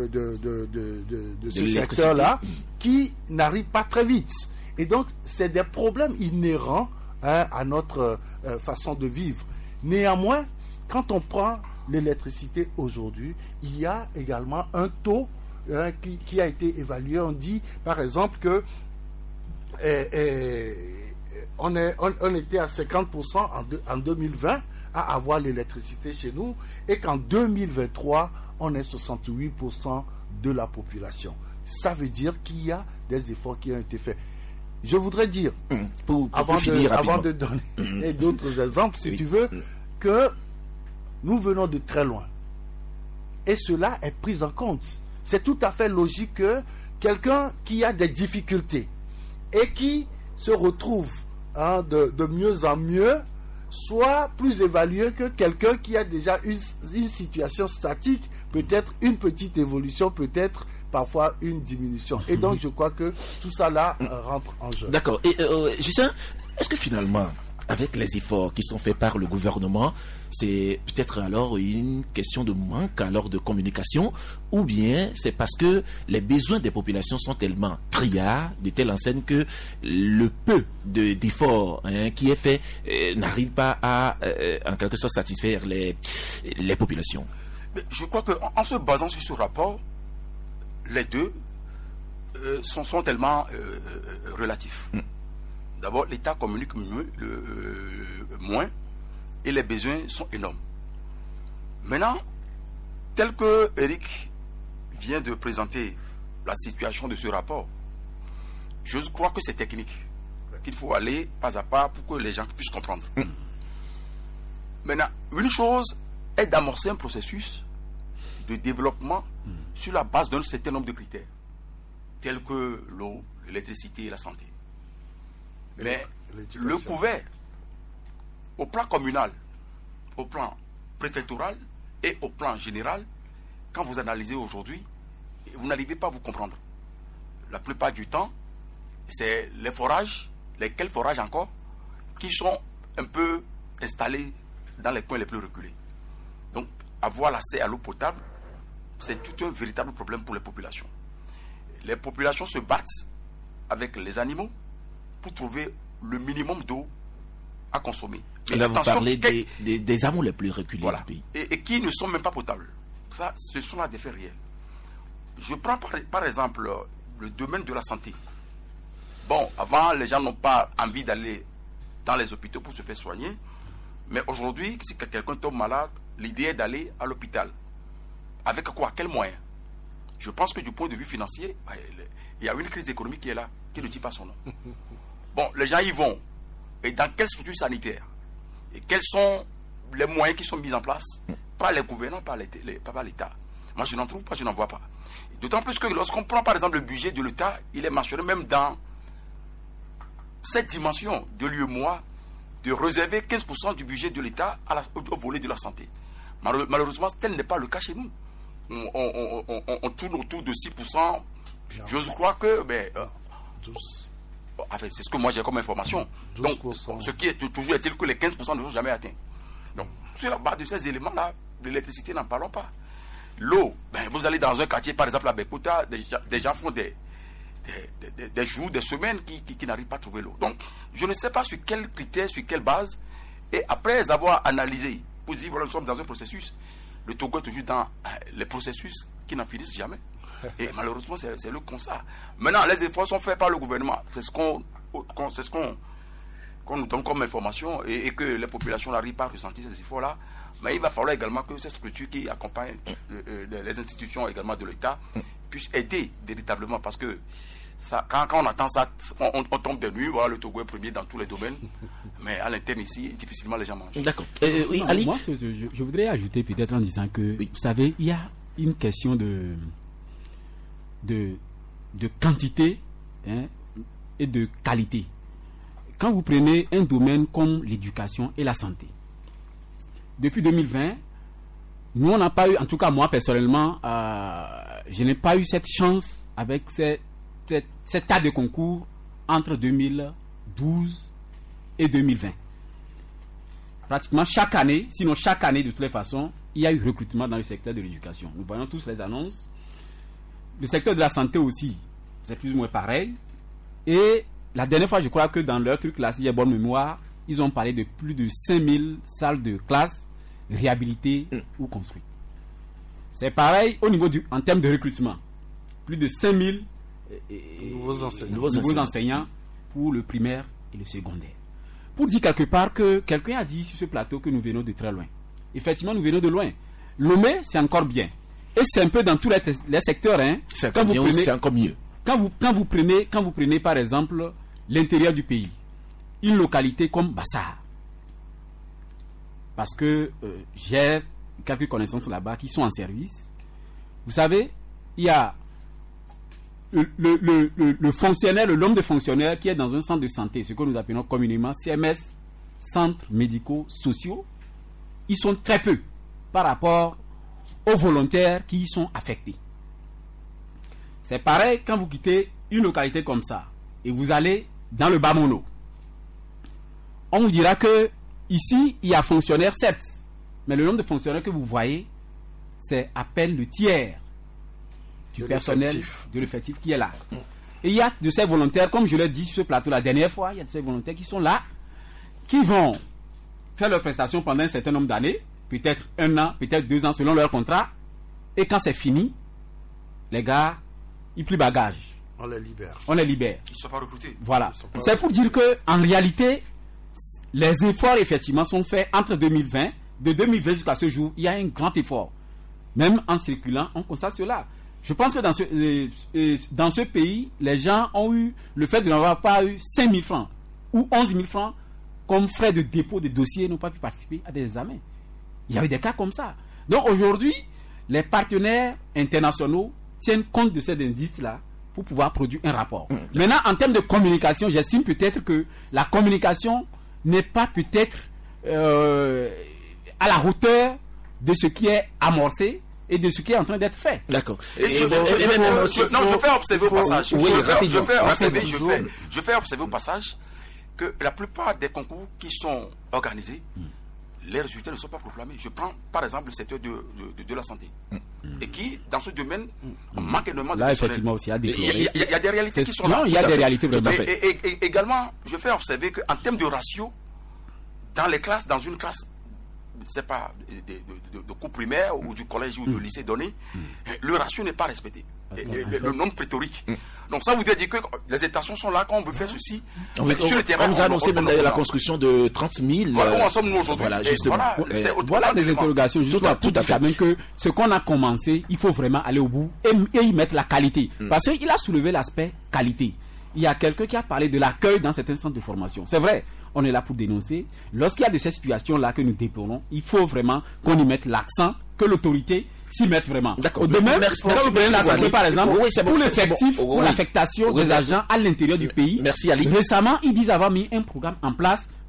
ce secteur-là qui n'arrive pas très vite. Et donc, c'est des problèmes inhérents à notre façon de vivre. Néanmoins, quand on prend l'électricité aujourd'hui, il y a également un taux qui a été évalué. On dit, par exemple, que on était à 50% en 2020 à avoir l'électricité chez nous et qu'en 2023, on est 68% de la population. Ça veut dire qu'il y a des efforts qui ont été faits. Je voudrais dire, avant de donner d'autres exemples, si tu veux, que nous venons de très loin. Et cela est pris en compte. C'est tout à fait logique que quelqu'un qui a des difficultés et qui se retrouve de mieux en mieux soit plus évalué que quelqu'un qui a déjà une situation statique, peut-être une petite évolution, peut-être parfois une diminution. Et donc je crois que tout ça là rentre en jeu. D'accord. Et Justin, est-ce que finalement, avec les efforts qui sont faits par le gouvernement, c'est peut-être alors une question de manque alors de communication, ou bien c'est parce que les besoins des populations sont tellement criards, de telle enseigne que le peu d'efforts qui est fait n'arrive pas à en quelque sorte satisfaire les populations? Mais je crois qu'en se basant sur ce rapport, les deux sont tellement relatifs. D'abord, l'État communique moins et les besoins sont énormes. Maintenant, tel que Eric vient de présenter la situation de ce rapport, je crois que c'est technique, qu'il faut aller pas à pas pour que les gens puissent comprendre. Maintenant, une chose est d'amorcer un processus de développement sur la base d'un certain nombre de critères, tels que l'eau, l'électricité et la santé. Mais le couvert, au plan communal, au plan préfectoral et au plan général, quand vous analysez aujourd'hui, vous n'arrivez pas à vous comprendre. La plupart du temps, c'est les forages, lesquels forages encore, qui sont un peu installés dans les coins les plus reculés. Donc, avoir l'accès à l'eau potable, c'est tout un véritable problème pour les populations. Les populations se battent avec les animaux pour trouver le minimum d'eau à consommer. Et là, vous parlez des hameaux les plus reculés du pays. Et qui ne sont même pas potables. Ça, ce sont là des faits réels. Je prends par exemple le domaine de la santé. Bon, avant, les gens n'ont pas envie d'aller dans les hôpitaux pour se faire soigner. Mais aujourd'hui, si quelqu'un tombe malade, l'idée est d'aller à l'hôpital. Avec quoi? Quels moyens? Je pense que du point de vue financier, il y a une crise économique qui est là, qui ne dit pas son nom. Bon, les gens y vont. Et dans quelle structure sanitaire? Et quels sont les moyens qui sont mis en place par les gouvernants, par l'État? Moi, je n'en trouve pas, je n'en vois pas. D'autant plus que lorsqu'on prend par exemple le budget de l'État, il est mentionné même dans cette dimension de l'UEMOA de réserver 15% du budget de l'État au volet de la santé. Malheureusement, tel n'est pas le cas chez nous. On tourne autour de 6%. J'ose croire que... c'est ce que moi j'ai comme information. 12%. Donc, ce qui est toujours est-il que les 15% ne sont jamais atteints. Donc, sur la base de ces éléments-là, l'électricité, n'en parlons pas. L'eau, vous allez dans un quartier, par exemple à Bekota, des gens font des jours, des semaines qui n'arrivent pas à trouver l'eau. Donc, je ne sais pas sur quels critères, sur quelle base, et après avoir analysé, pour dire, voilà, nous sommes dans un processus, le Togo est toujours dans les processus qui n'en finissent jamais. Et malheureusement, c'est le constat. Maintenant, les efforts sont faits par le gouvernement. C'est ce qu'on nous donne comme information et que les populations n'arrivent pas à ressentir ces efforts-là. Mais il va falloir également que ces structures qui accompagnent les institutions également de l'État puissent aider véritablement, parce que ça, quand on attend ça, on tombe des nuits. Voilà, le Togo est premier dans tous les domaines, mais à l'interne ici, difficilement les gens mangent. D'accord. Oui, Ali. Moi, je voudrais ajouter peut-être en disant que, vous savez, il y a une question de quantité et de qualité. Quand vous prenez un domaine comme l'éducation et la santé, depuis 2020, nous on n'a pas eu, en tout cas moi personnellement, je n'ai pas eu cette chance avec cet tas de concours entre 2012 et 2020. Pratiquement chaque année, sinon chaque année de toutes les façons, il y a eu recrutement dans le secteur de l'éducation. Nous voyons tous les annonces. Le secteur de la santé aussi, c'est plus ou moins pareil. Et la dernière fois, je crois que dans leur truc là, si j'ai bonne mémoire, ils ont parlé de plus de 5000 salles de classe réhabilitées ou construites. C'est pareil au niveau en termes de recrutement. Plus de 5000 nouveaux enseignants pour le primaire et le secondaire. Pour dire quelque part que quelqu'un a dit sur ce plateau que nous venons de très loin. Effectivement, nous venons de loin. Lomé, c'est encore bien. Et c'est un peu dans tous les secteurs. C'est encore mieux. Quand vous prenez par exemple l'intérieur du pays, une localité comme Bassar, parce que j'ai quelques connaissances là-bas qui sont en service. Vous savez, il y a le fonctionnaire, le nombre de fonctionnaires qui est dans un centre de santé, ce que nous appelons communément CMS, centres médicaux sociaux, ils sont très peu par rapport aux volontaires qui y sont affectés. C'est pareil quand vous quittez une localité comme ça et vous allez dans le Bamono. On vous dira que ici, il y a fonctionnaires, certes, mais le nombre de fonctionnaires que vous voyez, c'est à peine le tiers du personnel de l'effectif qui est là. Et il y a de ces volontaires, comme je l'ai dit sur ce plateau la dernière fois, il y a de ces volontaires qui sont là, qui vont faire leurs prestations pendant un certain nombre d'années, peut-être 1 an, peut-être 2 ans selon leur contrat, et quand c'est fini, les gars, ils plient bagage. On les libère. Ils ne sont pas recrutés. Voilà. C'est pour dire que en réalité, les efforts effectivement sont faits entre 2020, de 2020 jusqu'à ce jour, il y a un grand effort. Même en circulant, on constate cela. Je pense que dans ce pays, les gens ont eu le fait de n'avoir pas eu 5 000 francs ou 11 000 francs comme frais de dépôt de dossiers, n'ont pas pu participer à des examens. Il y avait des cas comme ça. Donc aujourd'hui, les partenaires internationaux tiennent compte de ces indices-là pour pouvoir produire un rapport. Maintenant, en termes de communication, j'estime peut-être que la communication n'est pas peut-être à la hauteur de ce qui est amorcé et de ce qui est en train d'être fait. D'accord. Je fais observer au passage. Je fais observer au passage que la plupart des concours qui sont organisés, les résultats ne sont pas proclamés. Je prends par exemple le secteur de la santé. Et qui, dans ce domaine, manque énormément de personnel. Là, effectivement, aussi, il y a des réalités qui sont là. Non, il y a des réalités vraiment. Et également, je fais observer qu'en termes de ratio, dans les classes, dans une classe, c'est pas de cours primaire ou du collège ou du lycée donné, le ratio n'est pas respecté. Le nombre pléthorique. Donc ça voudrait dire que les intentions sont là quand on veut faire ceci. Sur le terrain, on nous a annoncé même d'ailleurs la construction de 30 000. Voilà où en sommes-nous aujourd'hui. Voilà, justement. Voilà des interrogations. Justement, tout à fait. Même que ce qu'on a commencé, il faut vraiment aller au bout et y mettre la qualité. Parce qu'il a soulevé l'aspect qualité. Il y a quelqu'un qui a parlé de l'accueil dans certains centres de formation. C'est vrai. On est là pour dénoncer. Lorsqu'il y a de ces situations-là que nous déplorons, il faut vraiment qu'on y mette l'accent, que l'autorité s'y mette vraiment. D'accord. De même, par exemple, pour l'effectif, pour l'affectation des agents à l'intérieur du pays. Merci Ali. Récemment, ils disent avoir mis un programme en place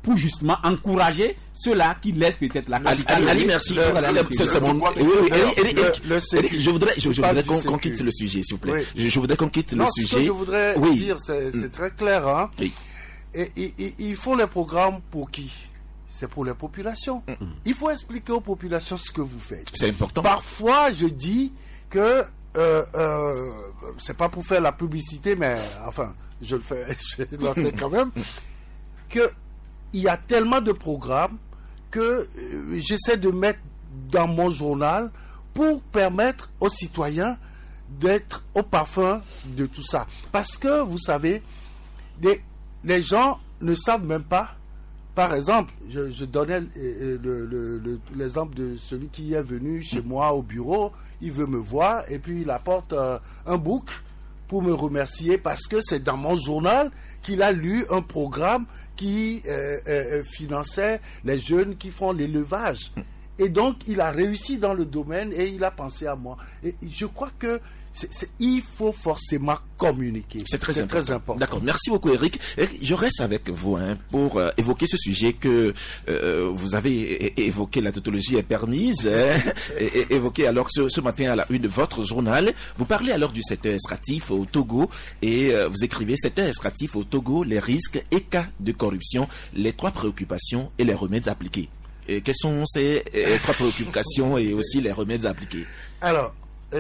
pour justement encourager ceux-là qui laissent peut-être la Ali, merci. C'est bon. Eric, je voudrais qu'on quitte le sujet, s'il vous plaît. Je voudrais qu'on quitte le sujet. Ce que je voudrais dire, c'est très clair. Hein. Oui. Et ils font les programmes pour qui? C'est pour les populations. Il faut expliquer aux populations ce que vous faites. C'est important. Parfois, je dis que c'est pas pour faire la publicité, mais enfin, je le fais quand même. Que il y a tellement de programmes que j'essaie de mettre dans mon journal pour permettre aux citoyens d'être au parfum de tout ça. Parce que, vous savez, les gens ne savent même pas. Par exemple, je donnais l'exemple de celui qui est venu chez moi au bureau, il veut me voir et puis il apporte un book pour me remercier parce que c'est dans mon journal qu'il a lu un programme qui finançait les jeunes qui font l'élevage. Et donc, il a réussi dans le domaine et il a pensé à moi. Et je crois que il faut forcément communiquer. C'est très important. D'accord. Merci beaucoup, Eric. Je reste avec vous pour évoquer ce sujet que vous avez évoqué. La tautologie est permise. Évoqué alors ce matin à la une de votre journal. Vous parlez alors du secteur extractif au Togo et vous écrivez secteur extractif au Togo, les risques et cas de corruption, les 3 préoccupations et les remèdes appliqués. Et quelles sont ces 3 préoccupations et aussi les remèdes appliqués? Alors,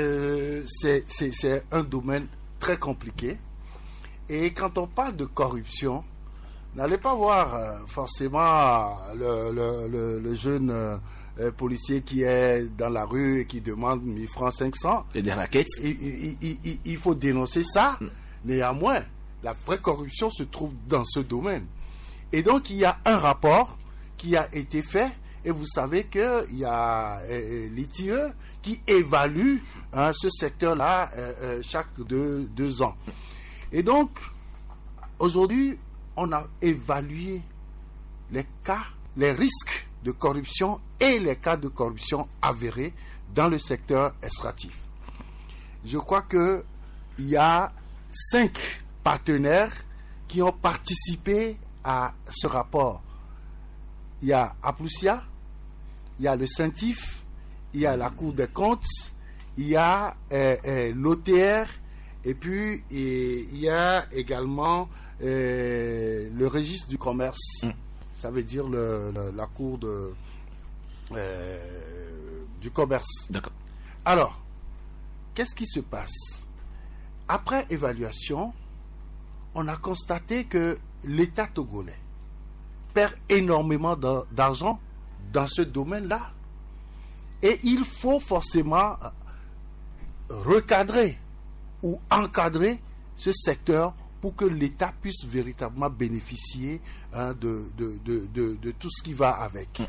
c'est un domaine très compliqué. Et quand on parle de corruption, n'allez pas voir forcément le jeune policier qui est dans la rue et qui demande 1000 francs 500. Et des raquettes. Il faut dénoncer ça. Néanmoins, la vraie corruption se trouve dans ce domaine. Et donc, il y a un rapport qui a été fait. Et vous savez qu'il y a l'ITIE qui évalue ce secteur-là chaque 2 ans. Et donc, aujourd'hui, on a évalué les cas, les risques de corruption et les cas de corruption avérés dans le secteur extractif. Je crois qu'il y a 5 partenaires qui ont participé à ce rapport. Il y a Aplusia, il y a le CENTIF, il y a la Cour des comptes, il y a l'OTR, et puis il y a également le registre du commerce. Ça veut dire la Cour du commerce. D'accord. Alors, qu'est-ce qui se passe? Après évaluation, on a constaté que l'État togolais perd énormément d'argent dans ce domaine-là. Et il faut forcément recadrer ou encadrer ce secteur pour que l'État puisse véritablement bénéficier de tout ce qui va avec.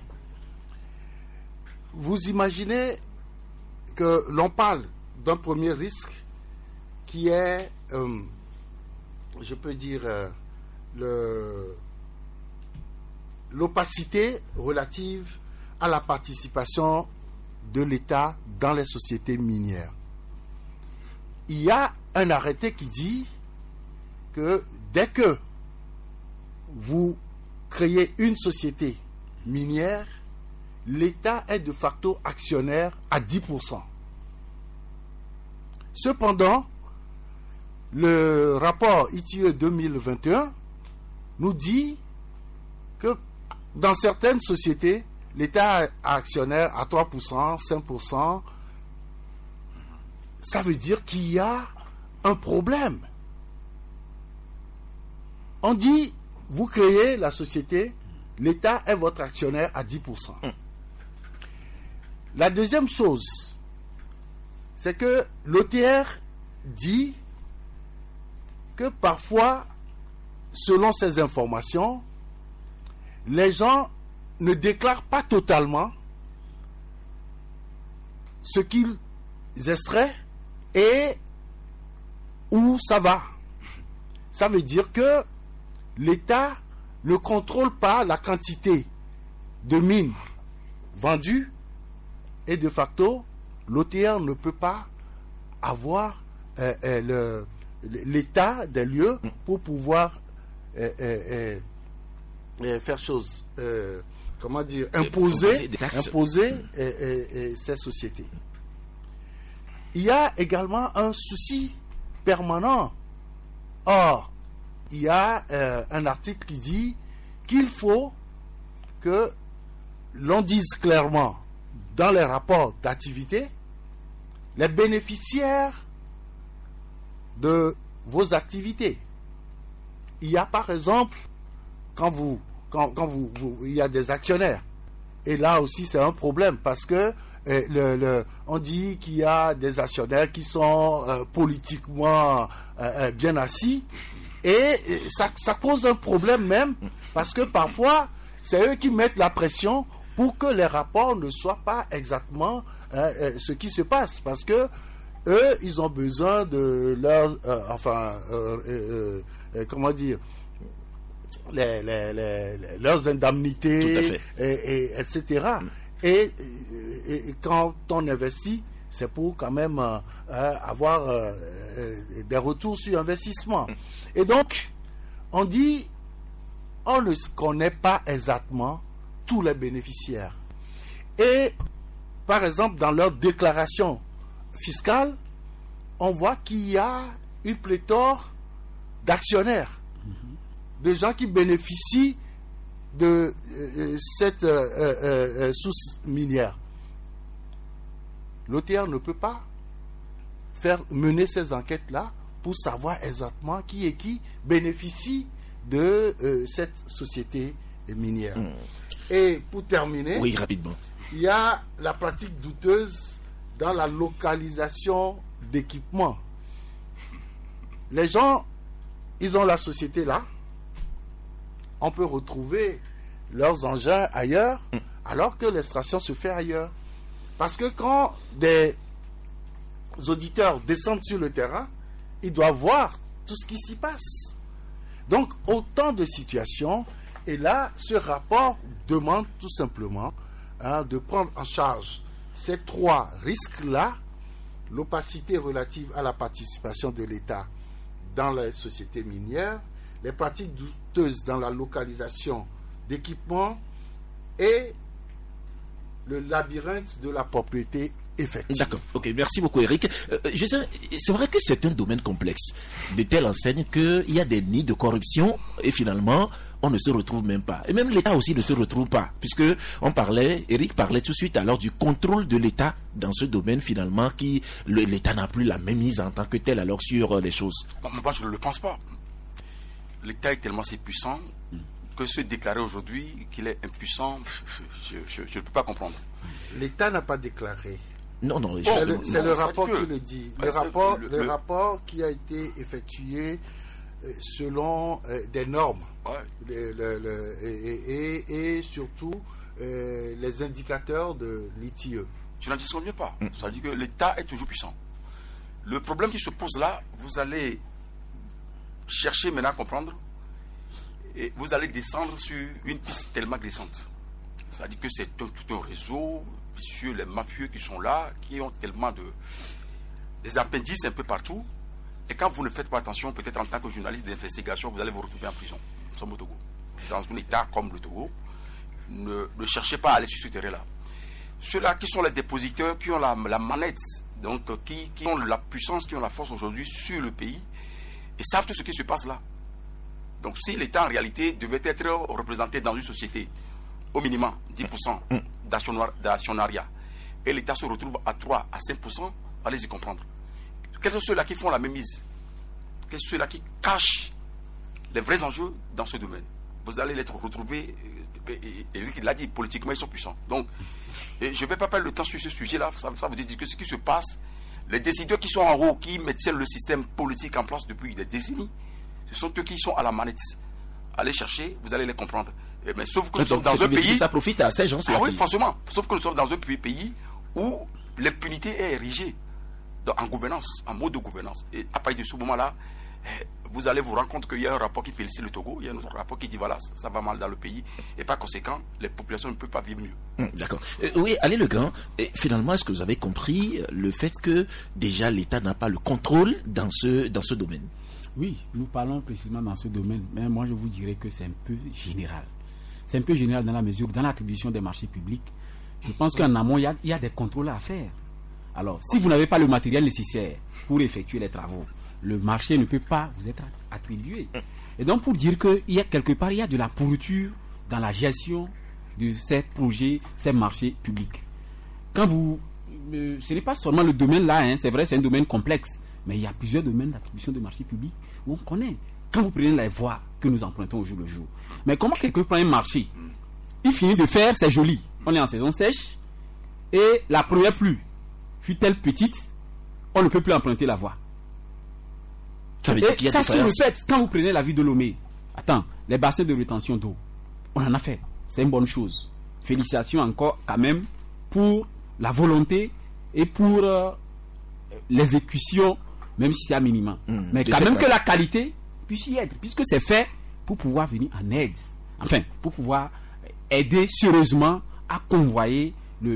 Vous imaginez que l'on parle d'un premier risque qui est, je peux dire, l'opacité relative à la participation de l'État dans les sociétés minières. Il y a un arrêté qui dit que dès que vous créez une société minière, l'État est de facto actionnaire à 10%. Cependant, le rapport ITIE 2021 nous dit que dans certaines sociétés, l'État est actionnaire à 3%, 5%. Ça veut dire qu'il y a un problème. On dit, vous créez la société, l'État est votre actionnaire à 10%. La deuxième chose, c'est que l'OTR dit que parfois, selon ces informations, les gens ne déclarent pas totalement ce qu'ils extraient et où ça va. Ça veut dire que l'État ne contrôle pas la quantité de mines vendues et de facto, l'OTR ne peut pas avoir l'état des lieux pour pouvoir faire chose, imposer ces sociétés. Il y a également un souci permanent. Or, il y a un article qui dit qu'il faut que l'on dise clairement dans les rapports d'activité les bénéficiaires de vos activités. Il y a par exemple, quand il y a des actionnaires, et là aussi c'est un problème parce que on dit qu'il y a des actionnaires qui sont politiquement bien assis, et ça cause un problème même parce que parfois c'est eux qui mettent la pression pour que les rapports ne soient pas exactement ce qui se passe, parce que eux, ils ont besoin de leurs, leurs indemnités, etc. Et quand on investit, c'est pour quand même avoir des retours sur investissement. Et donc, on dit, on ne connaît pas exactement tous les bénéficiaires. Et, par exemple, dans leur déclaration fiscale, on voit qu'il y a une pléthore d'actionnaires, de gens qui bénéficient de cette source minière. L'OTR ne peut pas mener ces enquêtes-là pour savoir exactement qui et qui bénéficie de cette société minière. Et pour terminer, oui, rapidement, il y a la pratique douteuse dans la localisation d'équipements. Les gens, ils ont la société là, on peut retrouver leurs engins ailleurs, alors que l'extraction se fait ailleurs. Parce que quand des auditeurs descendent sur le terrain, ils doivent voir tout ce qui s'y passe. Donc, autant de situations, et là, ce rapport demande tout simplement de prendre en charge ces trois risques-là: l'opacité relative à la participation de l'État dans les sociétés minières, les pratiques douteuses dans la localisation d'équipements et le labyrinthe de la propriété effective. D'accord, ok, merci beaucoup Eric. C'est vrai que c'est un domaine complexe, de telle enseigne qu'il y a des nids de corruption et finalement on ne se retrouve même pas. Et même l'État aussi ne se retrouve pas, puisque Eric parlait tout de suite alors du contrôle de l'État dans ce domaine finalement, l'État n'a plus la même mise en tant que tel alors sur les choses. Moi je ne le pense pas. L'État est tellement si puissant que se déclarer aujourd'hui qu'il est impuissant, je ne peux pas comprendre. L'État n'a pas déclaré. Non, c'est le rapport qui le dit. Le rapport qui a été effectué selon des normes et surtout les indicateurs de l'ITIE. Je n'en disconviens pas. Ça veut dire que l'État est toujours puissant. Le problème qui se pose là, vous allez chercher maintenant à comprendre et vous allez descendre sur une piste tellement glissante. C'est-à-dire que c'est tout un réseau vicieux, les mafieux qui sont là, qui ont tellement des appendices un peu partout. Et quand vous ne faites pas attention, peut-être en tant que journaliste d'investigation, vous allez vous retrouver en prison. Nous sommes au Togo. Dans un État comme le Togo, ne cherchez pas à aller sur ce terrain-là. Ceux-là qui sont les dépositeurs, qui ont la manette, donc qui ont la puissance, qui ont la force aujourd'hui sur le pays, et savent tout ce qui se passe là. Donc si l'État en réalité devait être représenté dans une société, au minimum 10% d'actionnariat, et l'État se retrouve à 3 à 5%, allez-y comprendre. Quels sont ceux-là qui font la même mise? Quels sont ceux-là qui cachent les vrais enjeux dans ce domaine? Vous allez les retrouver, et lui qui l'a dit, politiquement ils sont puissants. Donc, je ne vais pas perdre le temps sur ce sujet-là, ça veut dire que ce qui se passe, les décideurs qui sont en haut, qui maintiennent le système politique en place depuis des décennies, ce sont eux qui sont à la manette. Allez chercher, vous allez les comprendre. Mais sauf que nous sommes dans un pays... Ça profite à ces gens-là. Ah oui, forcément. Sauf que nous sommes dans un pays où l'impunité est érigée en gouvernance, en mode de gouvernance. Et à partir de ce moment-là, vous allez vous rendre compte qu'il y a un rapport qui félicite le Togo, il y a un autre rapport qui dit voilà, ça va mal dans le pays, et par conséquent, les populations ne peuvent pas vivre mieux. D'accord. Oui, allez le grand. Et finalement, est-ce que vous avez compris le fait que déjà l'État n'a pas le contrôle dans ce domaine? Oui, nous parlons précisément dans ce domaine, mais moi je vous dirais que c'est un peu général. c'est un peu général dans la mesure, dans l'attribution des marchés publics. Je pense qu'en amont, il y a des contrôles à faire. Alors, si vous n'avez pas le matériel nécessaire pour effectuer les travaux, le marché ne peut pas vous être attribué. Et donc, pour dire qu'il y a quelque part, il y a de la pourriture dans la gestion de ces projets, ces marchés publics. Quand ce n'est pas seulement le domaine là, c'est vrai, c'est un domaine complexe, mais il y a plusieurs domaines d'attribution de marchés publics où on connaît. Quand vous prenez les voies que nous empruntons au jour le jour, mais comment quelqu'un prend un marché, il finit de faire, c'est joli. On est en saison sèche et la première pluie fut-elle petite, on ne peut plus emprunter la voie. Ça veut dire qu'il y a ça se répète quand vous prenez la ville de Lomé. Attends, les bassins de rétention d'eau, on en a fait. C'est une bonne chose. Félicitations encore quand même pour la volonté et pour l'exécution, même si c'est à minima. Mais quand même que la qualité puisse y être, puisque c'est fait pour pouvoir venir en aide. Enfin, pour pouvoir aider sérieusement à convoyer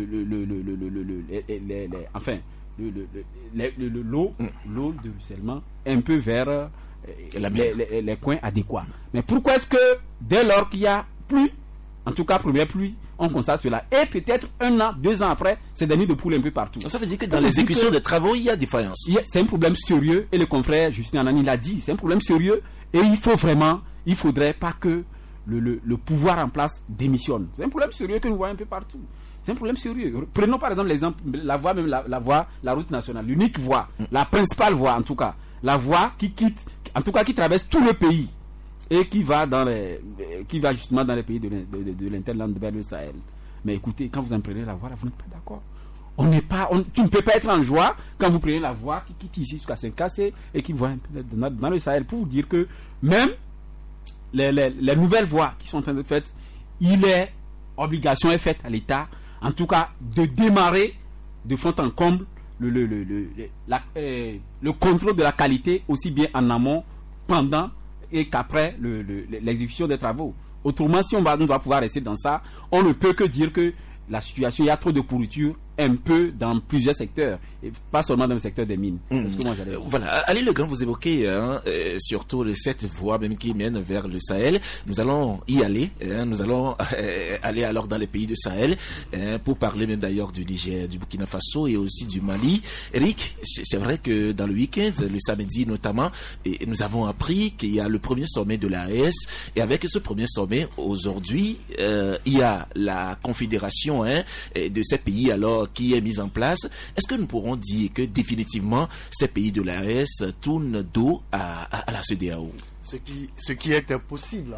l'eau de ruissellement un peu vers les coins adéquats. Mais pourquoi est-ce que dès lors qu'il y a pluie, en tout cas première pluie, on constate cela, et peut-être 1 an, 2 ans après, c'est des nids de poules un peu partout. Ça veut dire que dans l'exécution des travaux, il y a défaillance. C'est un problème sérieux, et le confrère Justin Anani l'a dit, c'est un problème sérieux, et il faudrait pas que le pouvoir en place démissionne. C'est un problème sérieux que nous voyons un peu partout. C'est un problème sérieux. Prenons par exemple l'exemple, la voie, même la route nationale, l'unique voie, la principale voie en tout cas, la voie qui traverse tout le pays et qui va justement dans les pays de l'Interland vers le Sahel. Mais écoutez, quand vous en prenez la voie, là, vous n'êtes pas d'accord. Tu ne peux pas être en joie quand vous prenez la voie qui quitte ici jusqu'à Saint-Cassé et qui va dans le Sahel, pour vous dire que même les nouvelles voies qui sont en train de faire, obligation est faite à l'État, en tout cas, de démarrer de fond en comble le contrôle de la qualité, aussi bien en amont, pendant et qu'après l'exécution des travaux. Autrement, si on doit pouvoir rester dans ça, on ne peut que dire que la situation, il y a trop de pourriture un peu dans plusieurs secteurs, et pas seulement dans le secteur des mines. Voilà, Ali Legrand, vous évoquez surtout les 7 voies même qui mènent vers le Sahel. Nous allons y aller, nous allons aller alors dans les pays du Sahel pour parler même d'ailleurs du Niger, du Burkina Faso et aussi du Mali. Eric, c'est vrai que dans le week-end, le samedi notamment, nous avons appris qu'il y a le premier sommet de l'AES, et avec ce premier sommet, aujourd'hui, il y a la confédération de ces pays alors qui est mise en place. Est-ce que nous pourrons dire que définitivement ces pays de l'AES tournent dos à la CEDEAO? Ce qui est impossible.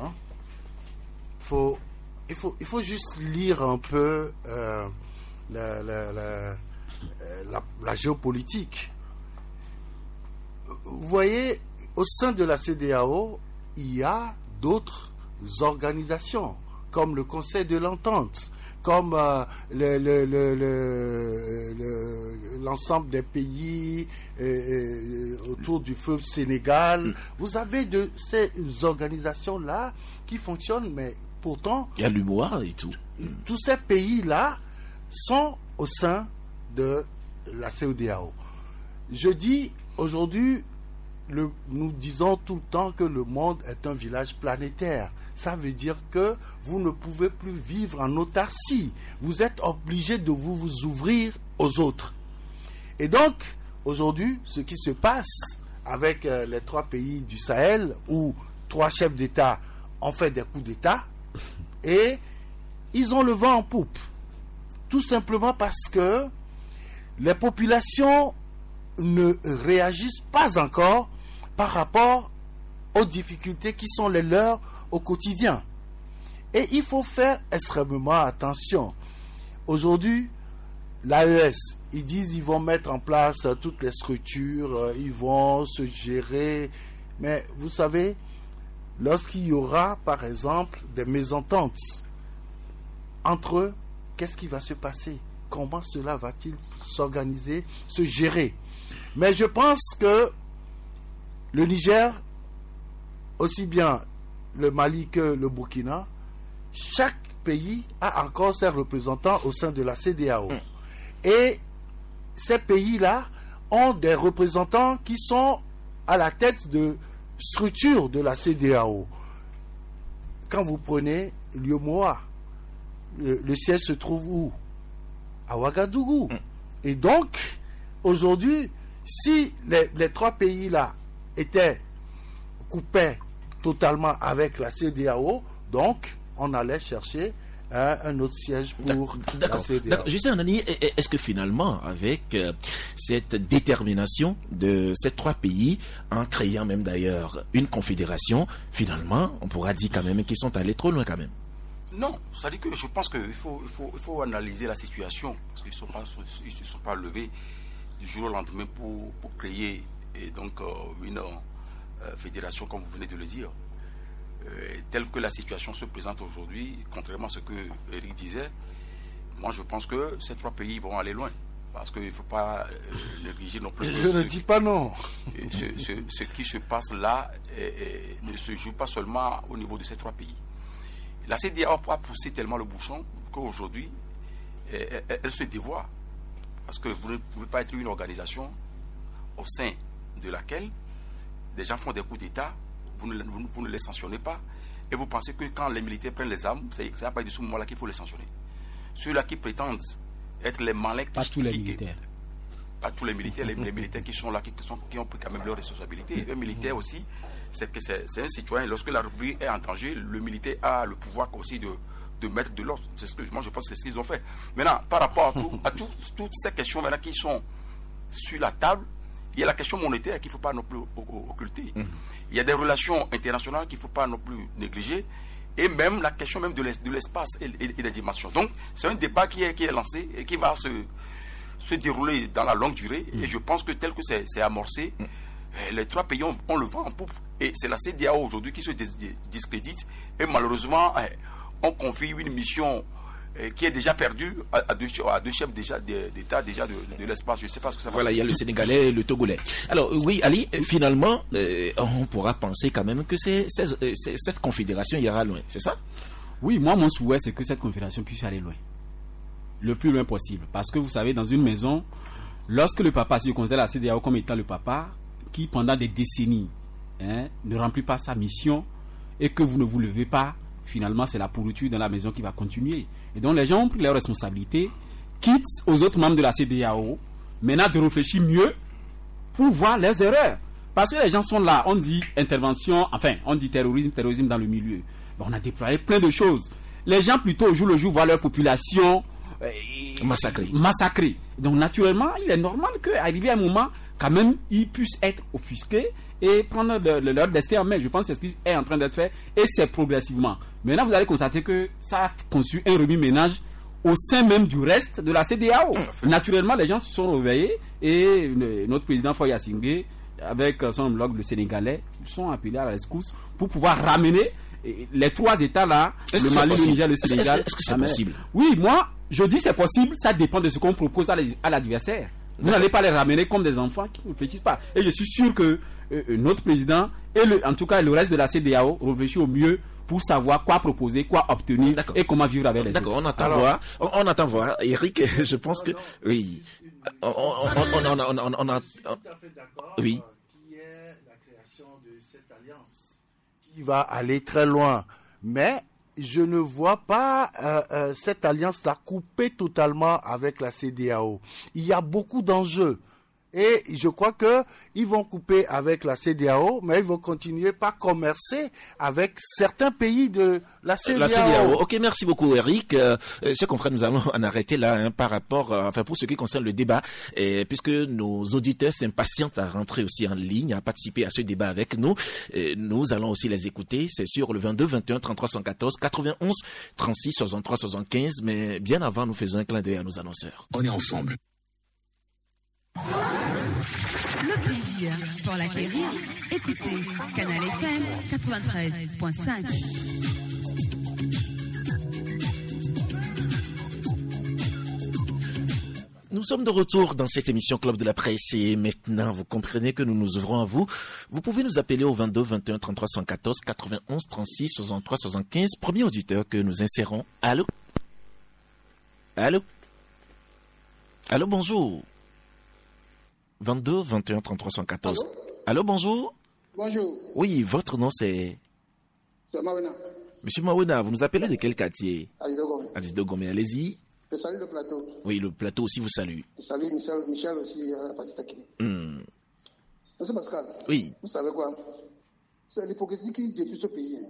Il faut juste lire un peu la géopolitique. Vous voyez, au sein de la CEDEAO, il y a d'autres organisations, comme le Conseil de l'Entente, comme l'ensemble des pays autour du fleuve Sénégal. Vous avez de ces organisations-là qui fonctionnent, mais pourtant... Il y a l'UMOA et tout. Tous ces pays-là sont au sein de la CEDEAO. Je dis, aujourd'hui, nous disons tout le temps que le monde est un village planétaire. Ça veut dire que vous ne pouvez plus vivre en autarcie. Vous êtes obligé de vous ouvrir aux autres. Et donc, aujourd'hui, ce qui se passe avec les 3 pays du Sahel, où 3 chefs d'État ont fait des coups d'État, et ils ont le vent en poupe. Tout simplement parce que les populations ne réagissent pas encore par rapport aux difficultés qui sont les leurs au quotidien. Et il faut faire extrêmement attention. Aujourd'hui, l'AES, ils disent qu'ils vont mettre en place toutes les structures, ils vont se gérer. Mais vous savez, lorsqu'il y aura, par exemple, des mésententes entre eux, qu'est-ce qui va se passer? Comment cela va-t-il s'organiser, se gérer? Mais je pense que le Niger, aussi bien le Mali que le Burkina, chaque pays a encore ses représentants au sein de la CEDEAO. Et ces pays-là ont des représentants qui sont à la tête de structures de la CEDEAO. Quand vous prenez l'UEMOA, le siège se trouve où? À Ouagadougou. Et donc, aujourd'hui, si les 3 pays-là étaient coupés totalement avec la CEDEAO, donc on allait chercher un autre siège pour la CEDEAO. Je sais, Anani, est-ce que finalement, avec cette détermination de ces 3 pays, en créant même d'ailleurs une confédération, finalement, on pourra dire quand même qu'ils sont allés trop loin quand même? Non, ça dit que je pense qu'il faut analyser la situation, parce qu'ils ne se sont pas levés du jour au lendemain pour créer donc une fédération, comme vous venez de le dire. Telle que la situation se présente aujourd'hui, contrairement à ce que Eric disait, moi je pense que ces 3 pays vont aller loin. Parce qu'il ne faut pas négliger non plus. Je ne dis pas non. Ce qui se passe là ne se joue pas seulement au niveau de ces 3 pays. La CEDEAO a poussé tellement le bouchon qu'aujourd'hui, elle se dévoie. Parce que vous ne pouvez pas être une organisation au sein de laquelle des gens font des coups d'État, vous ne les sanctionnez pas, et vous pensez que quand les militaires prennent les armes, ça n'a pas été de ce moment-là qu'il faut les sanctionner. Ceux-là qui prétendent être les malins... Pas tous les militaires. Pas tous les militaires, les militaires qui sont là, qui ont pris quand même leurs responsabilités. Un militaire aussi, c'est un citoyen. Lorsque la République est en danger, le militaire a le pouvoir aussi de mettre de l'ordre. C'est ce que moi je pense que c'est ce qu'ils ont fait. Maintenant, par rapport à toutes ces questions maintenant qui sont sur la table, il y a la question monétaire qu'il ne faut pas non plus occulter. Il y a des relations internationales qu'il ne faut pas non plus négliger. Et même la question même de l'espace et des dimensions. Donc, c'est un débat qui est lancé et qui va se dérouler dans la longue durée. Et je pense que tel que c'est amorcé, les 3 pays ont le vent en poupe. Et c'est la CEDEAO aujourd'hui qui se discrédite. Et malheureusement, on confie une mission qui est déjà perdue à deux chefs d'État déjà de l'espace. Je ne sais pas ce que ça va. Voilà, il y a le Sénégalais et le Togolais. Alors oui, Ali, finalement, on pourra penser quand même que cette confédération ira loin, c'est ça? Oui, moi mon souhait c'est que cette confédération puisse aller loin. Le plus loin possible. Parce que vous savez, dans une maison, lorsque le papa, si je considère la CEDEAO comme étant le papa, qui pendant des décennies ne remplit pas sa mission et que vous ne vous levez pas, finalement c'est la pourriture dans la maison qui va continuer. Et donc les gens ont pris leurs responsabilités, quitte aux autres membres de la CEDEAO maintenant de réfléchir mieux pour voir leurs erreurs. Parce que les gens sont là, on dit intervention, enfin on dit terrorisme dans le milieu. On a déployé plein de choses. Les gens plutôt au jour le jour voient leur population massacrée. Donc naturellement, il est normal qu'arrivé à un moment, quand même, ils puissent être offusqués et prendre leur destin en main. Je pense que c'est ce qui est en train d'être fait et c'est progressivement. Maintenant, vous allez constater que ça a conçu un remue-ménage au sein même du reste de la CEDEAO. Naturellement, les gens se sont réveillés et notre président Foya Singé, avec son homologue le Sénégalais, sont appelés à la rescousse pour pouvoir ramener les 3 États-là, le Mali, le Niger, le Sénégal. Est-ce que c'est possible? Oui, moi, je dis c'est possible, ça dépend de ce qu'on propose à l'adversaire. Vous n'allez pas les ramener comme des enfants qui ne réfléchissent pas. Et je suis sûr que notre président et en tout cas le reste de la CEDEAO réfléchit au mieux pour savoir quoi proposer, quoi obtenir et comment vivre avec les autres. D'accord, on attend voir. Eric, je pense que oui. On a oui. Qui est la création de cette alliance qui va aller très loin, mais je ne vois pas cette alliance-là coupée totalement avec la CEDEAO. Il y a beaucoup d'enjeux. Et je crois qu'ils vont couper avec la CEDEAO, mais ils vont continuer par commercer avec certains pays de la CEDEAO. La CEDEAO. Ok, merci beaucoup Eric. Chers confrères, nous allons en arrêter là par rapport, pour ce qui concerne le débat, puisque nos auditeurs s'impatientent à rentrer aussi en ligne, à participer à ce débat avec nous. Nous allons aussi les écouter. C'est sur le 22 21 33 114 91 36 63 75. Mais bien avant, nous faisons un clin d'œil à nos annonceurs. On est ensemble. Le plaisir pour l'acquérir, écoutez Canal FM 93.5. Nous sommes de retour dans cette émission Club de la Presse et maintenant vous comprenez que nous nous ouvrons à vous. Vous pouvez nous appeler au 22 21 33 114 91 36 63 75. Premier auditeur que nous insérons. Allô? Allô? Allô, bonjour. 22 21 33 114. Allô, bonjour. Bonjour. Oui, votre nom c'est... C'est Maïna. Monsieur Mawena, vous nous appelez de quel quartier? Adido Gomé, allez-y. Je salue le plateau. Oui, le plateau aussi vous salue. Je salue Michel aussi à la partie taquine. Monsieur Pascal, oui. Vous savez quoi? C'est l'hypocrisie qui détruit ce pays.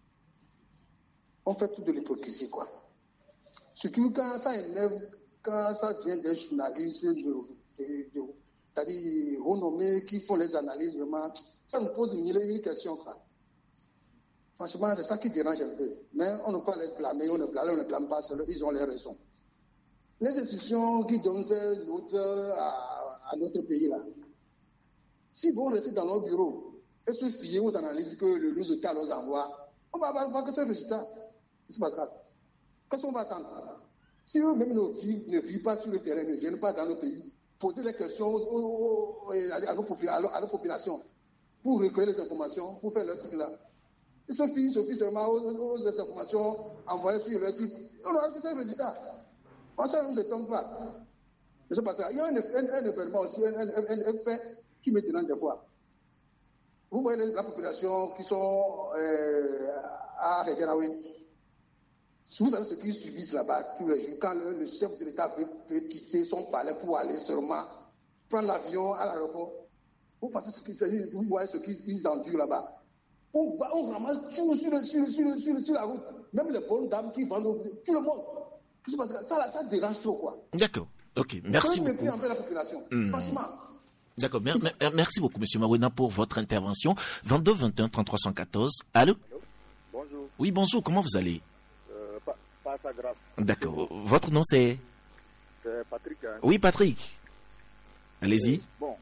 On fait tout de l'hypocrisie, quoi. Surtout quand ça énerve, quand ça vient des journalistes c'est-à-dire renommés qui font les analyses, vraiment, ça nous pose une question, quoi. Franchement, c'est ça qui dérange un peu. Mais on ne peut pas les blâmer, on ne blâme pas, ils ont les raisons. Les institutions qui donnent ces notes à notre pays, là, si vous restez dans nos bureaux et se fiez aux analyses que le nous État nous envoie, on va avoir que ce résultat. C'est Pascal. Qu'est-ce qu'on va attendre? Si eux-mêmes ne vivent pas sur le terrain, ne viennent pas dans nos pays, poser les questions à nos populations pour recueillir les informations, pour faire leur truc là. Ils se fient seulement aux informations envoyées sur leur site. On aura que ce résultat. Ça ne nous étonne pas. Je sais pas ça. Il y a un événement aussi, un fait qui me dérange des fois. Vous voyez la population qui sont à Redjaraoui. Vous savez ce qu'ils subissent là-bas tous les jours. Quand le chef de l'État veut quitter son palais pour aller seulement prendre l'avion à l'aéroport, vous voyez ce qu'ils endurent là-bas. On ramasse tout sur la route. Même les bonnes dames qui vendent, tout le monde. Ça dérange trop, quoi. D'accord. Ok, merci beaucoup. Un peu la population. Franchement. D'accord, merci beaucoup, Monsieur Mawena, pour votre intervention. 22 21 33 114. Allô? Bonjour. Oui, bonjour, comment vous allez? Pas ça grave. D'accord. Votre nom, c'est? C'est Patrick. Hein. Oui, Patrick. Allez-y. Bon,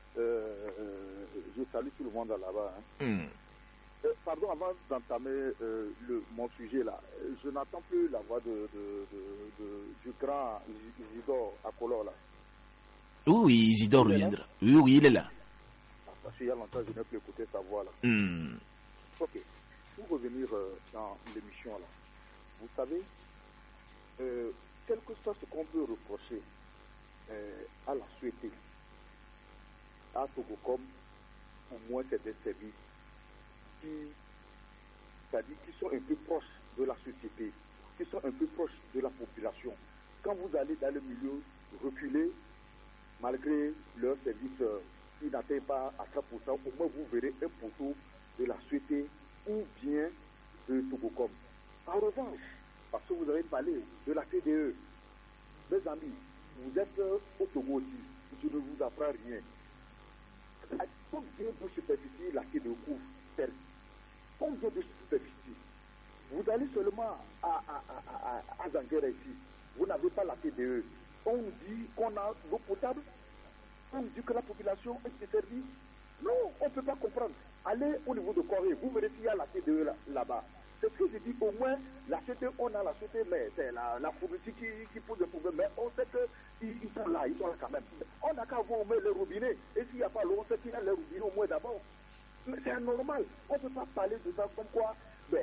je salue tout le monde là-bas. Hein. Pardon, avant d'entamer mon sujet là, je n'entends plus la voix du grand Isidore à Color là. Oui, Isidore reviendra. Oui, il est là. Parce qu'il y a longtemps, je n'ai plus écouté sa voix là. Ok. Pour revenir dans l'émission là, vous savez, quel que soit ce qu'on peut reprocher à la Suède, à Togocom, au moins c'est des services qui sont un peu proches de la société, qui sont un peu proches de la population. Quand vous allez dans le milieu reculé, malgré leurs services qui n'atteignent pas à 100%, au moins vous verrez un poteau de la société ou bien de Togocom. En revanche, parce que vous avez parlé de la TDE, mes amis, vous êtes au Togo aussi, je ne vous apprends rien. Combien de superficie la TDE couvre? Combien de superficie? Vous allez seulement à Zanguera ici, vous n'avez pas la TDE. On dit qu'on a l'eau potable, on dit que la population est desservie. Non, on ne peut pas comprendre. Allez au niveau de Corée, vous verrez s'il y a la TDE là-bas. C'est ce que je dis, au moins, la CT, on a la CT, mais c'est la fourniture qui pose des problèmes. Mais on sait qu'ils sont là quand même. On n'a qu'à voir au moins les robinets. Et s'il n'y a pas l'eau, on sait qu'il y a les robinets au moins d'abord. Mais c'est anormal. On ne peut pas parler de ça comme quoi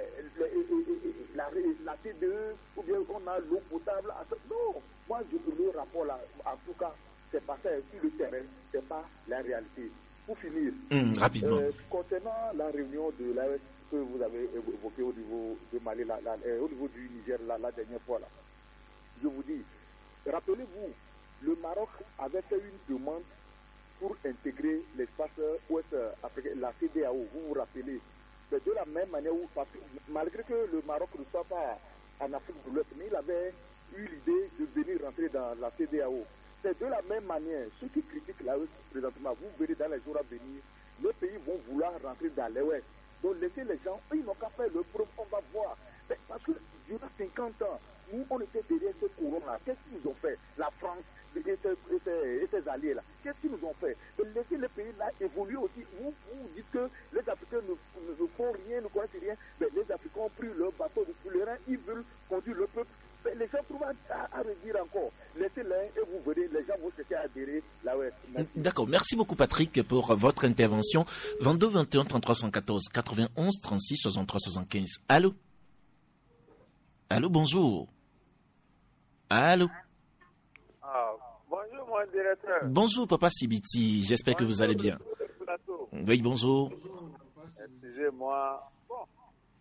la TDE, ou bien on a l'eau potable. Non, moi, le rapport là, en tout cas, c'est pas ça sur le terrain, c'est pas la réalité. Pour finir, rapidement. Concernant la réunion de l'AES que vous avez évoquée au niveau de Mali, au niveau du Niger, la dernière fois, là, je vous dis, rappelez-vous, le Maroc avait fait une demande pour intégrer l'espace ouest africain, la CEDEAO, vous vous rappelez. Mais de la même manière, malgré que le Maroc ne soit pas en Afrique de l'Ouest, mais il avait eu l'idée de venir rentrer dans la CEDEAO. C'est de la même manière, ceux qui critiquent l'AES présentement, vous verrez dans les jours à venir, les pays vont vouloir rentrer dans l'AES. Donc laissez les gens, ils n'ont qu'à faire le preuve, on va voir. Mais parce que durant 50 ans, nous, on était derrière ce courant-là. Qu'est-ce qu'ils nous ont fait? La France et ses alliés-là. Qu'est-ce qu'ils nous ont fait? Laissez les pays-là évoluer aussi. Vous dites que les Africains ne font rien, ne connaissent rien. Mais les Africains ont pris leur bateau de souverain, ils veulent conduire le peuple. Mais les gens trouvent à redire encore. Laissez-les et vous verrez, les gens vont chercher à adhérer là où D'accord, merci beaucoup Patrick pour votre intervention. 22 21 33 114 91 36 63 75. Allô? Allô, bonjour. Allô? Bonjour mon directeur. Bonjour Papa Sibiti, j'espère que vous allez bien. Oui, bonjour. Excusez-moi. Bon,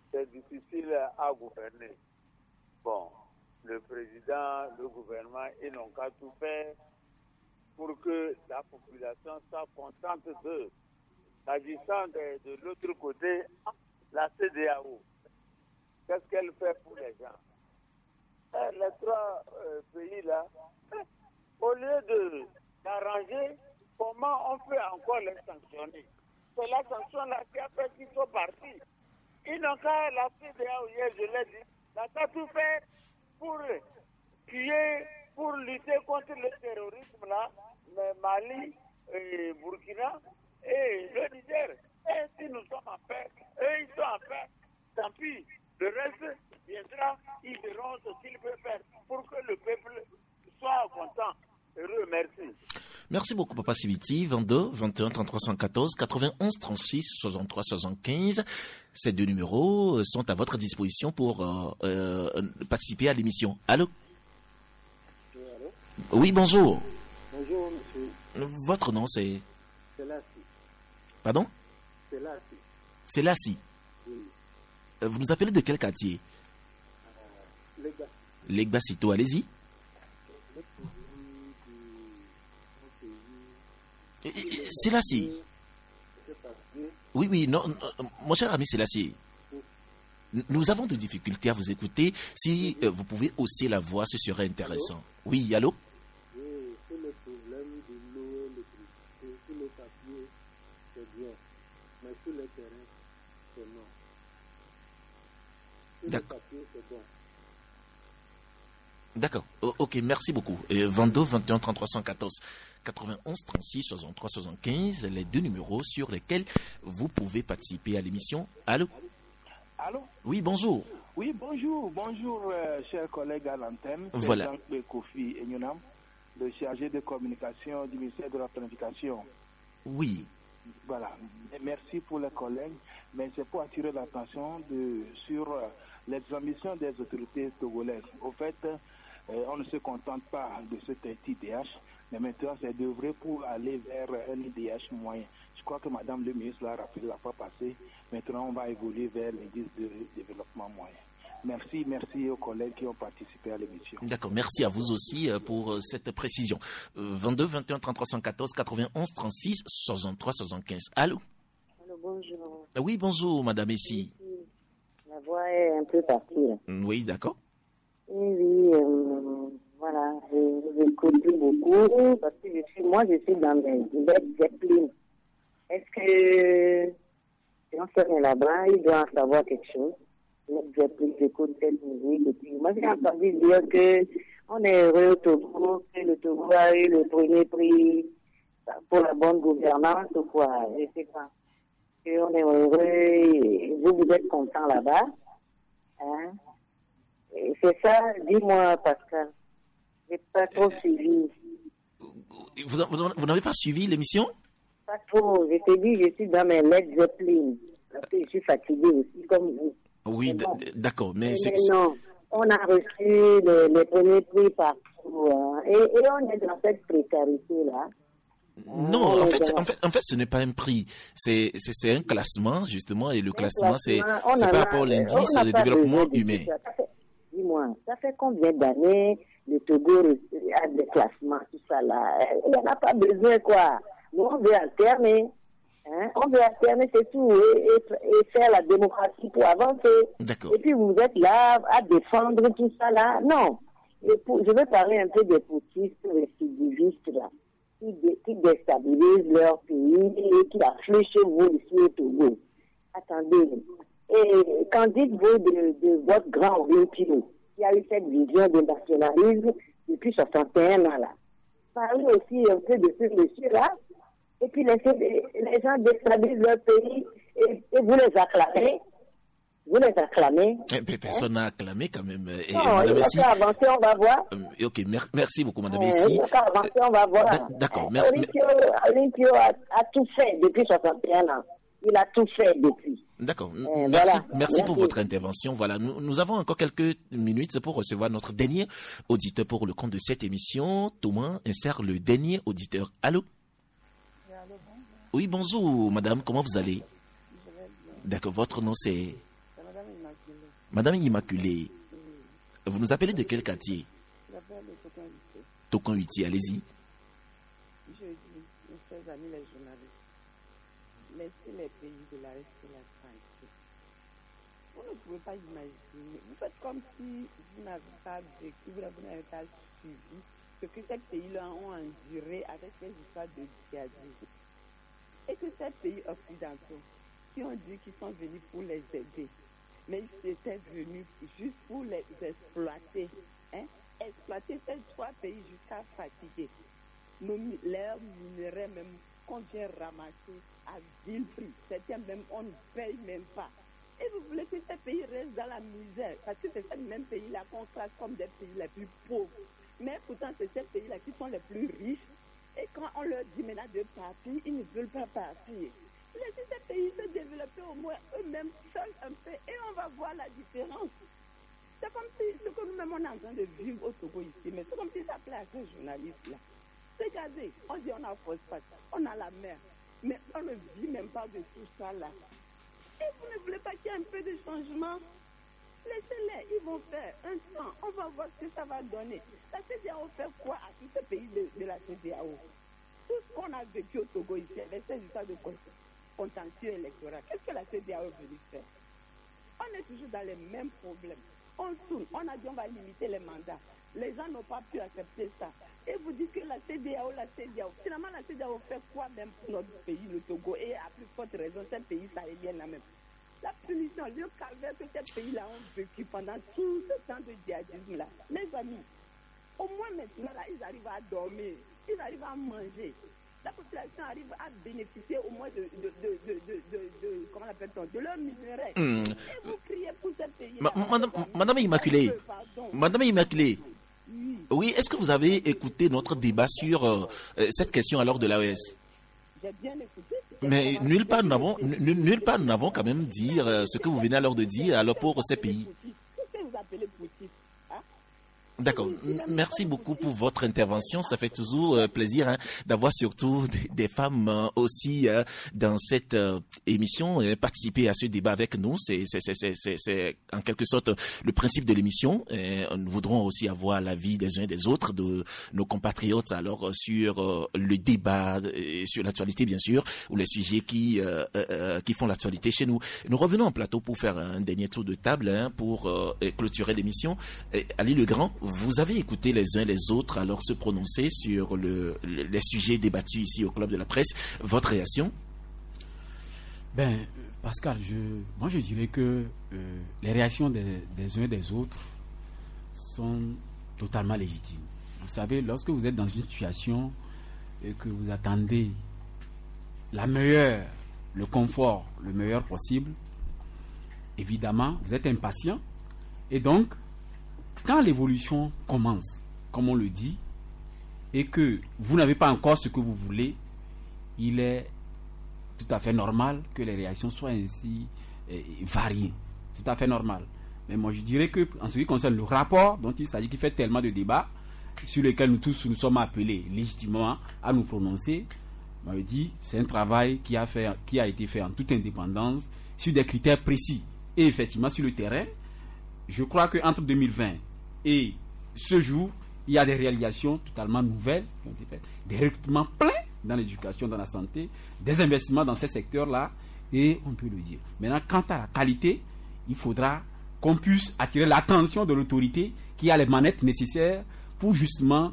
c'est difficile à gouverner. Bon, le président, le gouvernement, ils n'ont qu'à tout faire pour que la population soit contente d'eux. S'agissant de l'autre côté, la CEDEAO, qu'est-ce qu'elle fait pour les gens? Les trois pays-là, au lieu d'arranger comment on peut encore les sanctionner, c'est la sanction-là qui a fait qu'ils sont partis. Ils n'ont qu'à, la CEDEAO, hier je l'ai dit, n'a qu'à tout faire pour tuer, pour lutter contre le terrorisme là, Mali, Burkina et le Niger. Et si nous sommes en paix, eux ils sont en paix, tant pis. Le reste viendra, ils verront ce qu'ils peuvent faire pour que le peuple soit content. Heureux, merci. Merci beaucoup, Papa Siviti. 22 21 33 114 91 36 63 75. Ces deux numéros sont à votre disposition pour participer à l'émission. Allô? Allô? Oui, bonjour. Bonjour, monsieur. Votre nom, c'est? C'est Lassi. Pardon? C'est Lassi. C'est Lassi. Oui. Vous nous appelez de quel quartier? Legbasito, allez-y. C'est Lassi. Oui, non, mon cher ami, c'est Lassi. Nous avons des difficultés à vous écouter. Si vous pouvez hausser la voix, ce serait intéressant. Oui, allô? Oui, c'est le problème de l'eau et l'électricité. Sur le papier, c'est bien. Mais sur le terrain, c'est non. Sur le papier, c'est bon. D'accord. Ok, merci beaucoup. 22 21 33 114 91 36 63 75, les deux numéros sur lesquels vous pouvez participer à l'émission. Allô? Allô? Oui, bonjour. Oui, bonjour, chers collègues à l'antenne. Voilà. C'est Kofi Enyonam, le chargé de communication du ministère de la Planification. Oui. Voilà. Merci pour les collègues, mais c'est pour attirer l'attention sur les ambitions des autorités togolaises. Au fait, on ne se contente pas de cet IDH, mais maintenant c'est d'œuvrer pour aller vers un IDH moyen. Je crois que Madame le ministre l'a rappelé la fois passée. Maintenant, on va évoluer vers l'indice de développement moyen. Merci aux collègues qui ont participé à l'émission. D'accord, merci à vous aussi pour cette précision. 22 21 33 114 91 36 63 75. Allô? Allô, bonjour. Oui, bonjour, Madame Essie. La voix est un peu partie. Oui, d'accord. Oui, voilà, je vous écoute beaucoup parce que je suis dans mes Zeppelin. Est-ce que si on se là-bas, il doit en savoir quelque chose? J'écoute cette musique et puis moi j'ai entendu dire que on est heureux au Togo, que le Togo a eu le premier prix pour la bonne gouvernance ou quoi, je sais pas. Que on est heureux et vous êtes content là-bas, hein? Et c'est ça, dis-moi Pascal, j'ai pas trop suivi. Vous n'avez pas suivi l'émission? Pas trop, je t'ai dit, je suis dans mes Led Zeppelin, parce que je suis fatigué aussi comme vous. Oui, d'accord, mais non, on a reçu les premiers prix partout, hein, et on est dans cette précarité-là. Non, en fait, ce n'est pas un prix, c'est un classement justement, et le classement c'est par rapport à l'indice de développement humain. Dis-moi, ça fait combien d'années le Togo a des classements, tout ça là? Il n'y en a pas besoin, quoi. Nous, on veut alterner. Hein? On veut alterner, c'est tout, et faire la démocratie pour avancer. D'accord. Et puis vous êtes là à défendre tout ça là. Non. Je veux parler un peu des poutistes récidivistes là, qui déstabilisent leur pays et qui affluent chez vous ici au Togo. Attendez. Et qu'en dites-vous de votre grand Olympio, qui a eu cette vision de nationalisme depuis 61 ans là? Parlez aussi un peu de ce monsieur-là. Et puis les gens déstabilisent leur pays et vous les acclamez. Vous les acclamez. Personne n'a acclamé quand même. Et non, Madame il Essie, va avancer, on va voir. ok, merci beaucoup Madame Essie. Il va avancer, on va voir. D'accord, merci. Olympio a tout fait depuis 61 ans. Il a tout fait depuis. D'accord. Voilà. Merci pour votre intervention. Voilà, nous avons encore quelques minutes pour recevoir notre dernier auditeur pour le compte de cette émission. Thomas insère le dernier auditeur. Allô? Oui, bonjour, madame. Comment vous allez? D'accord. Votre nom, c'est? Madame Immaculée, vous nous appelez de quel quartier? Je m'appelle Tokon-Huitier. Tokon-Huitier, allez-y. Je dis, mes chers amis les journalistes, laissez les pays de la Est et la tranquille. Vous ne pouvez pas imaginer. Vous faites comme si vous n'avez pas vécu, vous n'avez pas suivi ce que ces pays-là ont enduré avec ces histoires de djihadisme. Et que ces pays occidentaux, qui ont dit qu'ils sont venus pour les aider, mais ils étaient venus juste pour les exploiter. Exploiter ces 3 pays jusqu'à fatiguer. Leurs minerais même qu'on vient ramasser à vil prix. Certains même, on ne paye même pas. Et vous voulez que ces pays restent dans la misère, parce que c'est ces mêmes pays-là qu'on classe comme des pays les plus pauvres. Mais pourtant, c'est ces pays-là qui sont les plus riches. Et quand on leur dit maintenant de partir, ils ne veulent pas partir. Laissez ces pays se développer au moins eux-mêmes seuls un peu et on va voir la différence. C'est comme si ce que nous-mêmes on est en train de vivre au Togo ici, mais c'est comme si ça plaît à ces journalistes-là. Regardez, on dit on a phosphate, on a la mer, mais on ne vit même pas de tout ça là. Et vous ne voulez pas qu'il y ait un peu de changement? Laissez-les, ils vont faire un temps, on va voir ce que ça va donner. La CEDEAO fait quoi à tous ces pays de la CEDEAO? Tout ce qu'on a vécu au Togo ici, avec ces histoires de contentieux électoral, qu'est-ce que la CEDEAO est venue faire? On est toujours dans les mêmes problèmes. On tourne, on a dit on va limiter les mandats. Les gens n'ont pas pu accepter ça. Et vous dites que la CEDEAO. Finalement, la CEDEAO fait quoi même pour notre pays, le Togo, et à plus forte raison, ces pays sahéliens là même. La punition, le calvaire que ces pays-là ont vécu pendant tout ce temps de djihadisme-là. Les amis, au moins maintenant, là, ils arrivent à dormir, ils arrivent à manger. La population arrive à bénéficier au moins de comment appelle-t-on, de leur minerai. Et vous criez pour ces pays-là. Madame Immaculée, Madame Immaculée, oui, est-ce que vous avez écouté notre débat sur cette question alors de l'AES? J'ai bien écouté. Mais nulle part nous n'avons quand même dit ce que vous venez alors de dire alors pour ces pays. Qu'est-ce que vous appelez Poutine? D'accord. Merci beaucoup pour votre intervention. Ça fait toujours plaisir d'avoir surtout des femmes aussi dans cette émission participer à ce débat avec nous. C'est en quelque sorte le principe de l'émission. Nous voudrons aussi avoir l'avis des uns et des autres, de nos compatriotes, alors sur le débat, sur l'actualité bien sûr, ou les sujets qui font l'actualité chez nous. Nous revenons en plateau pour faire un dernier tour de table pour clôturer l'émission. Ali Legrand, vous avez écouté les uns les autres alors se prononcer sur les sujets débattus ici au Club de la Presse. Votre réaction? Pascal, moi je dirais que les réactions des uns et des autres sont totalement légitimes. Vous savez, lorsque vous êtes dans une situation et que vous attendez le confort le meilleur possible, évidemment, vous êtes impatient. Et donc, quand l'évolution commence, comme on le dit, et que vous n'avez pas encore ce que vous voulez, il est tout à fait normal que les réactions soient ainsi variées. C'est tout à fait normal. Mais moi, je dirais que, en ce qui concerne le rapport dont il s'agit, qui fait tellement de débats, sur lesquels nous tous nous sommes appelés légitimement à nous prononcer, moi, je dis, c'est un travail qui a été fait en toute indépendance, sur des critères précis. Et effectivement, sur le terrain, je crois qu'entre 2020 et ce jour, il y a des réalisations totalement nouvelles qui ont été faites. Des recrutements pleins dans l'éducation, dans la santé, des investissements dans ces secteurs-là, et on peut le dire. Maintenant, quant à la qualité, il faudra qu'on puisse attirer l'attention de l'autorité qui a les manettes nécessaires pour justement,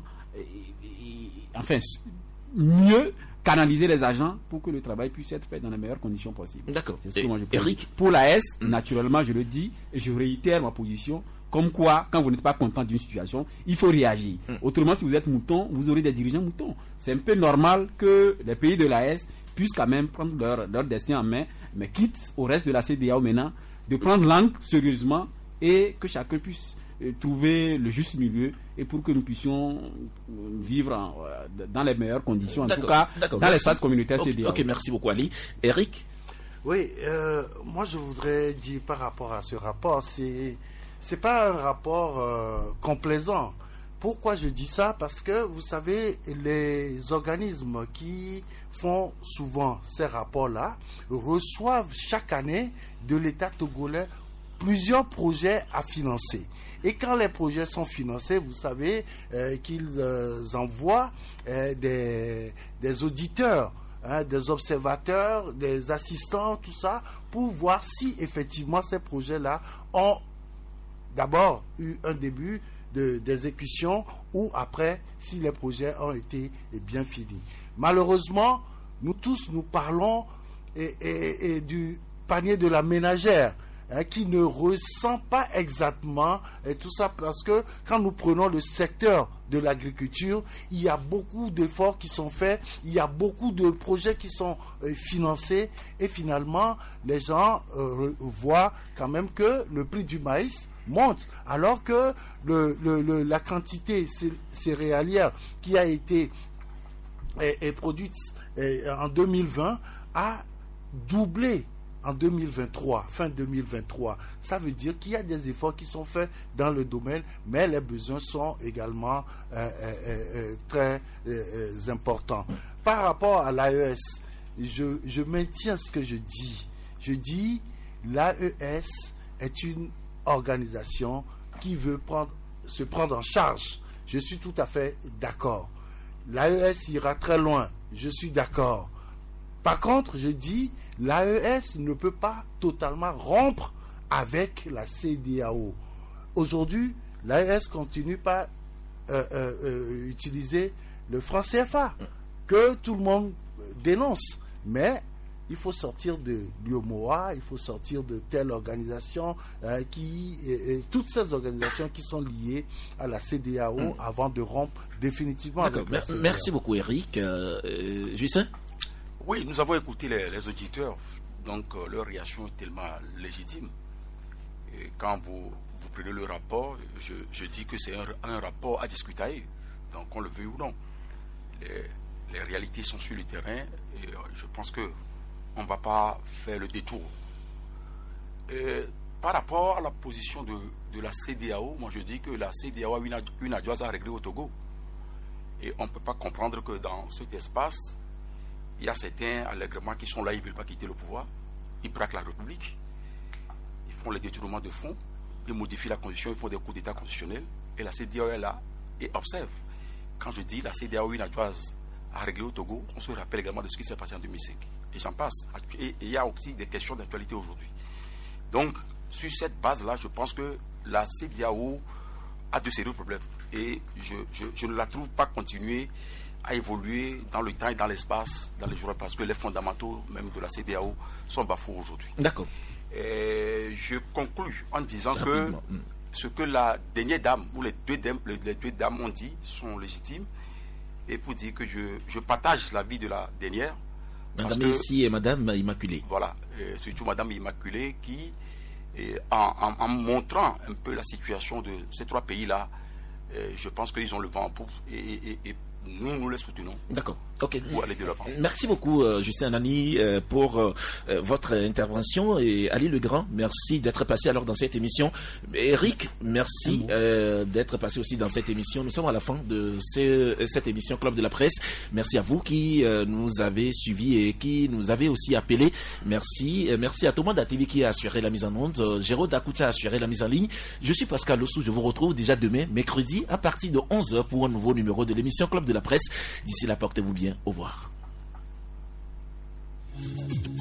mieux canaliser les agents pour que le travail puisse être fait dans les meilleures conditions possibles. D'accord. C'est ce que moi je peux Eric, dire. Pour la S, naturellement, je le dis et je réitère ma position. Comme quoi, quand vous n'êtes pas content d'une situation, il faut réagir. Autrement, si vous êtes mouton, vous aurez des dirigeants moutons. C'est un peu normal que les pays de l'AES puissent quand même prendre leur destin en main, mais quitte au reste de la CEDEAO maintenant de prendre l'angle sérieusement et que chacun puisse trouver le juste milieu et pour que nous puissions vivre dans les meilleures conditions, en tout cas dans l'espace communautaire CEDEAO. Ok, merci beaucoup Ali. Eric? Oui, moi je voudrais dire par rapport à ce rapport, c'est pas un rapport complaisant. Pourquoi je dis ça? Parce que vous savez, les organismes qui font souvent ces rapports-là reçoivent chaque année de l'État togolais plusieurs projets à financer. Et quand les projets sont financés, vous savez qu'ils envoient des auditeurs, des observateurs, des assistants, tout ça, pour voir si effectivement ces projets-là ont d'abord eu un début d'exécution ou après si les projets ont été bien finis. Malheureusement, nous tous nous parlons du panier de la ménagère, qui ne ressent pas exactement tout ça, parce que quand nous prenons le secteur de l'agriculture, il y a beaucoup d'efforts qui sont faits, il y a beaucoup de projets qui sont financés, et finalement les gens voient quand même que le prix du maïs monte, alors que la quantité céréalière qui a été produite en 2020 a doublé en 2023, fin 2023. Ça veut dire qu'il y a des efforts qui sont faits dans le domaine, mais les besoins sont également très importants. Par rapport à l'AES, je maintiens ce que je dis. Je dis l'AES est une organisation qui veut se prendre en charge. Je suis tout à fait d'accord. L'AES ira très loin. Je suis d'accord. Par contre, je dis, l'AES ne peut pas totalement rompre avec la CEDEAO. Aujourd'hui, l'AES continue par utiliser le franc CFA, que tout le monde dénonce. Mais il faut sortir de l'UOMOA, il faut sortir de telle organisation, toutes ces organisations qui sont liées à la CEDEAO avant de rompre définitivement avec la CEDEAO. Merci beaucoup, Eric. Justin? Oui, nous avons écouté les auditeurs, donc leur réaction est tellement légitime. Et quand vous prenez le rapport, je dis que c'est un rapport à discuter, donc on le veut ou non. Les réalités sont sur le terrain et je pense que on ne va pas faire le détour. Et par rapport à la position de la CEDEAO, moi je dis que la CEDEAO a une adjoise à régler au Togo. Et on ne peut pas comprendre que dans cet espace, il y a certains allègrement qui sont là, ils ne veulent pas quitter le pouvoir. Ils braquent la République. Ils font les détournements de fonds. Ils modifient la constitution, ils font des coups d'État constitutionnels. Et la CEDEAO est là et observe. Quand je dis la CEDEAO une adjoise à régler au Togo, on se rappelle également de ce qui s'est passé en 2005. Et j'en passe. Et il y a aussi des questions d'actualité aujourd'hui. Donc, sur cette base-là, je pense que la CEDEAO a de sérieux problèmes. Et je ne la trouve pas continuer à évoluer dans le temps et dans l'espace, dans les jours, parce que les fondamentaux même de la CEDEAO sont bafoués aujourd'hui. D'accord. Je conclus en disant que ce que la dernière dame, ou les deux dames ont dit, sont légitimes, et pour dire que je partage l'avis de la dernière. Madame ici et Madame Immaculée. Voilà, surtout Madame Immaculée qui, en montrant un peu la situation de ces trois pays-là, je pense qu'ils ont le vent en poupe et nous les soutenons. D'accord. Ok. Pour aller de l'avant. Merci beaucoup, Justin Nani, pour votre intervention. Et Ali Legrand, merci d'être passé alors dans cette émission. Eric, merci d'être passé aussi dans cette émission. Nous sommes à la fin de cette émission Club de la Presse. Merci à vous qui nous avez suivis et qui nous avez aussi appelés. Merci. Merci à Thomas Dativi qui a assuré la mise en onde. Géraud Dakoutia a assuré la mise en ligne. Je suis Pascal Lossou. Je vous retrouve déjà demain, mercredi, à partir de 11h pour un nouveau numéro de l'émission Club de la Presse. D'ici là, portez-vous bien. Au revoir.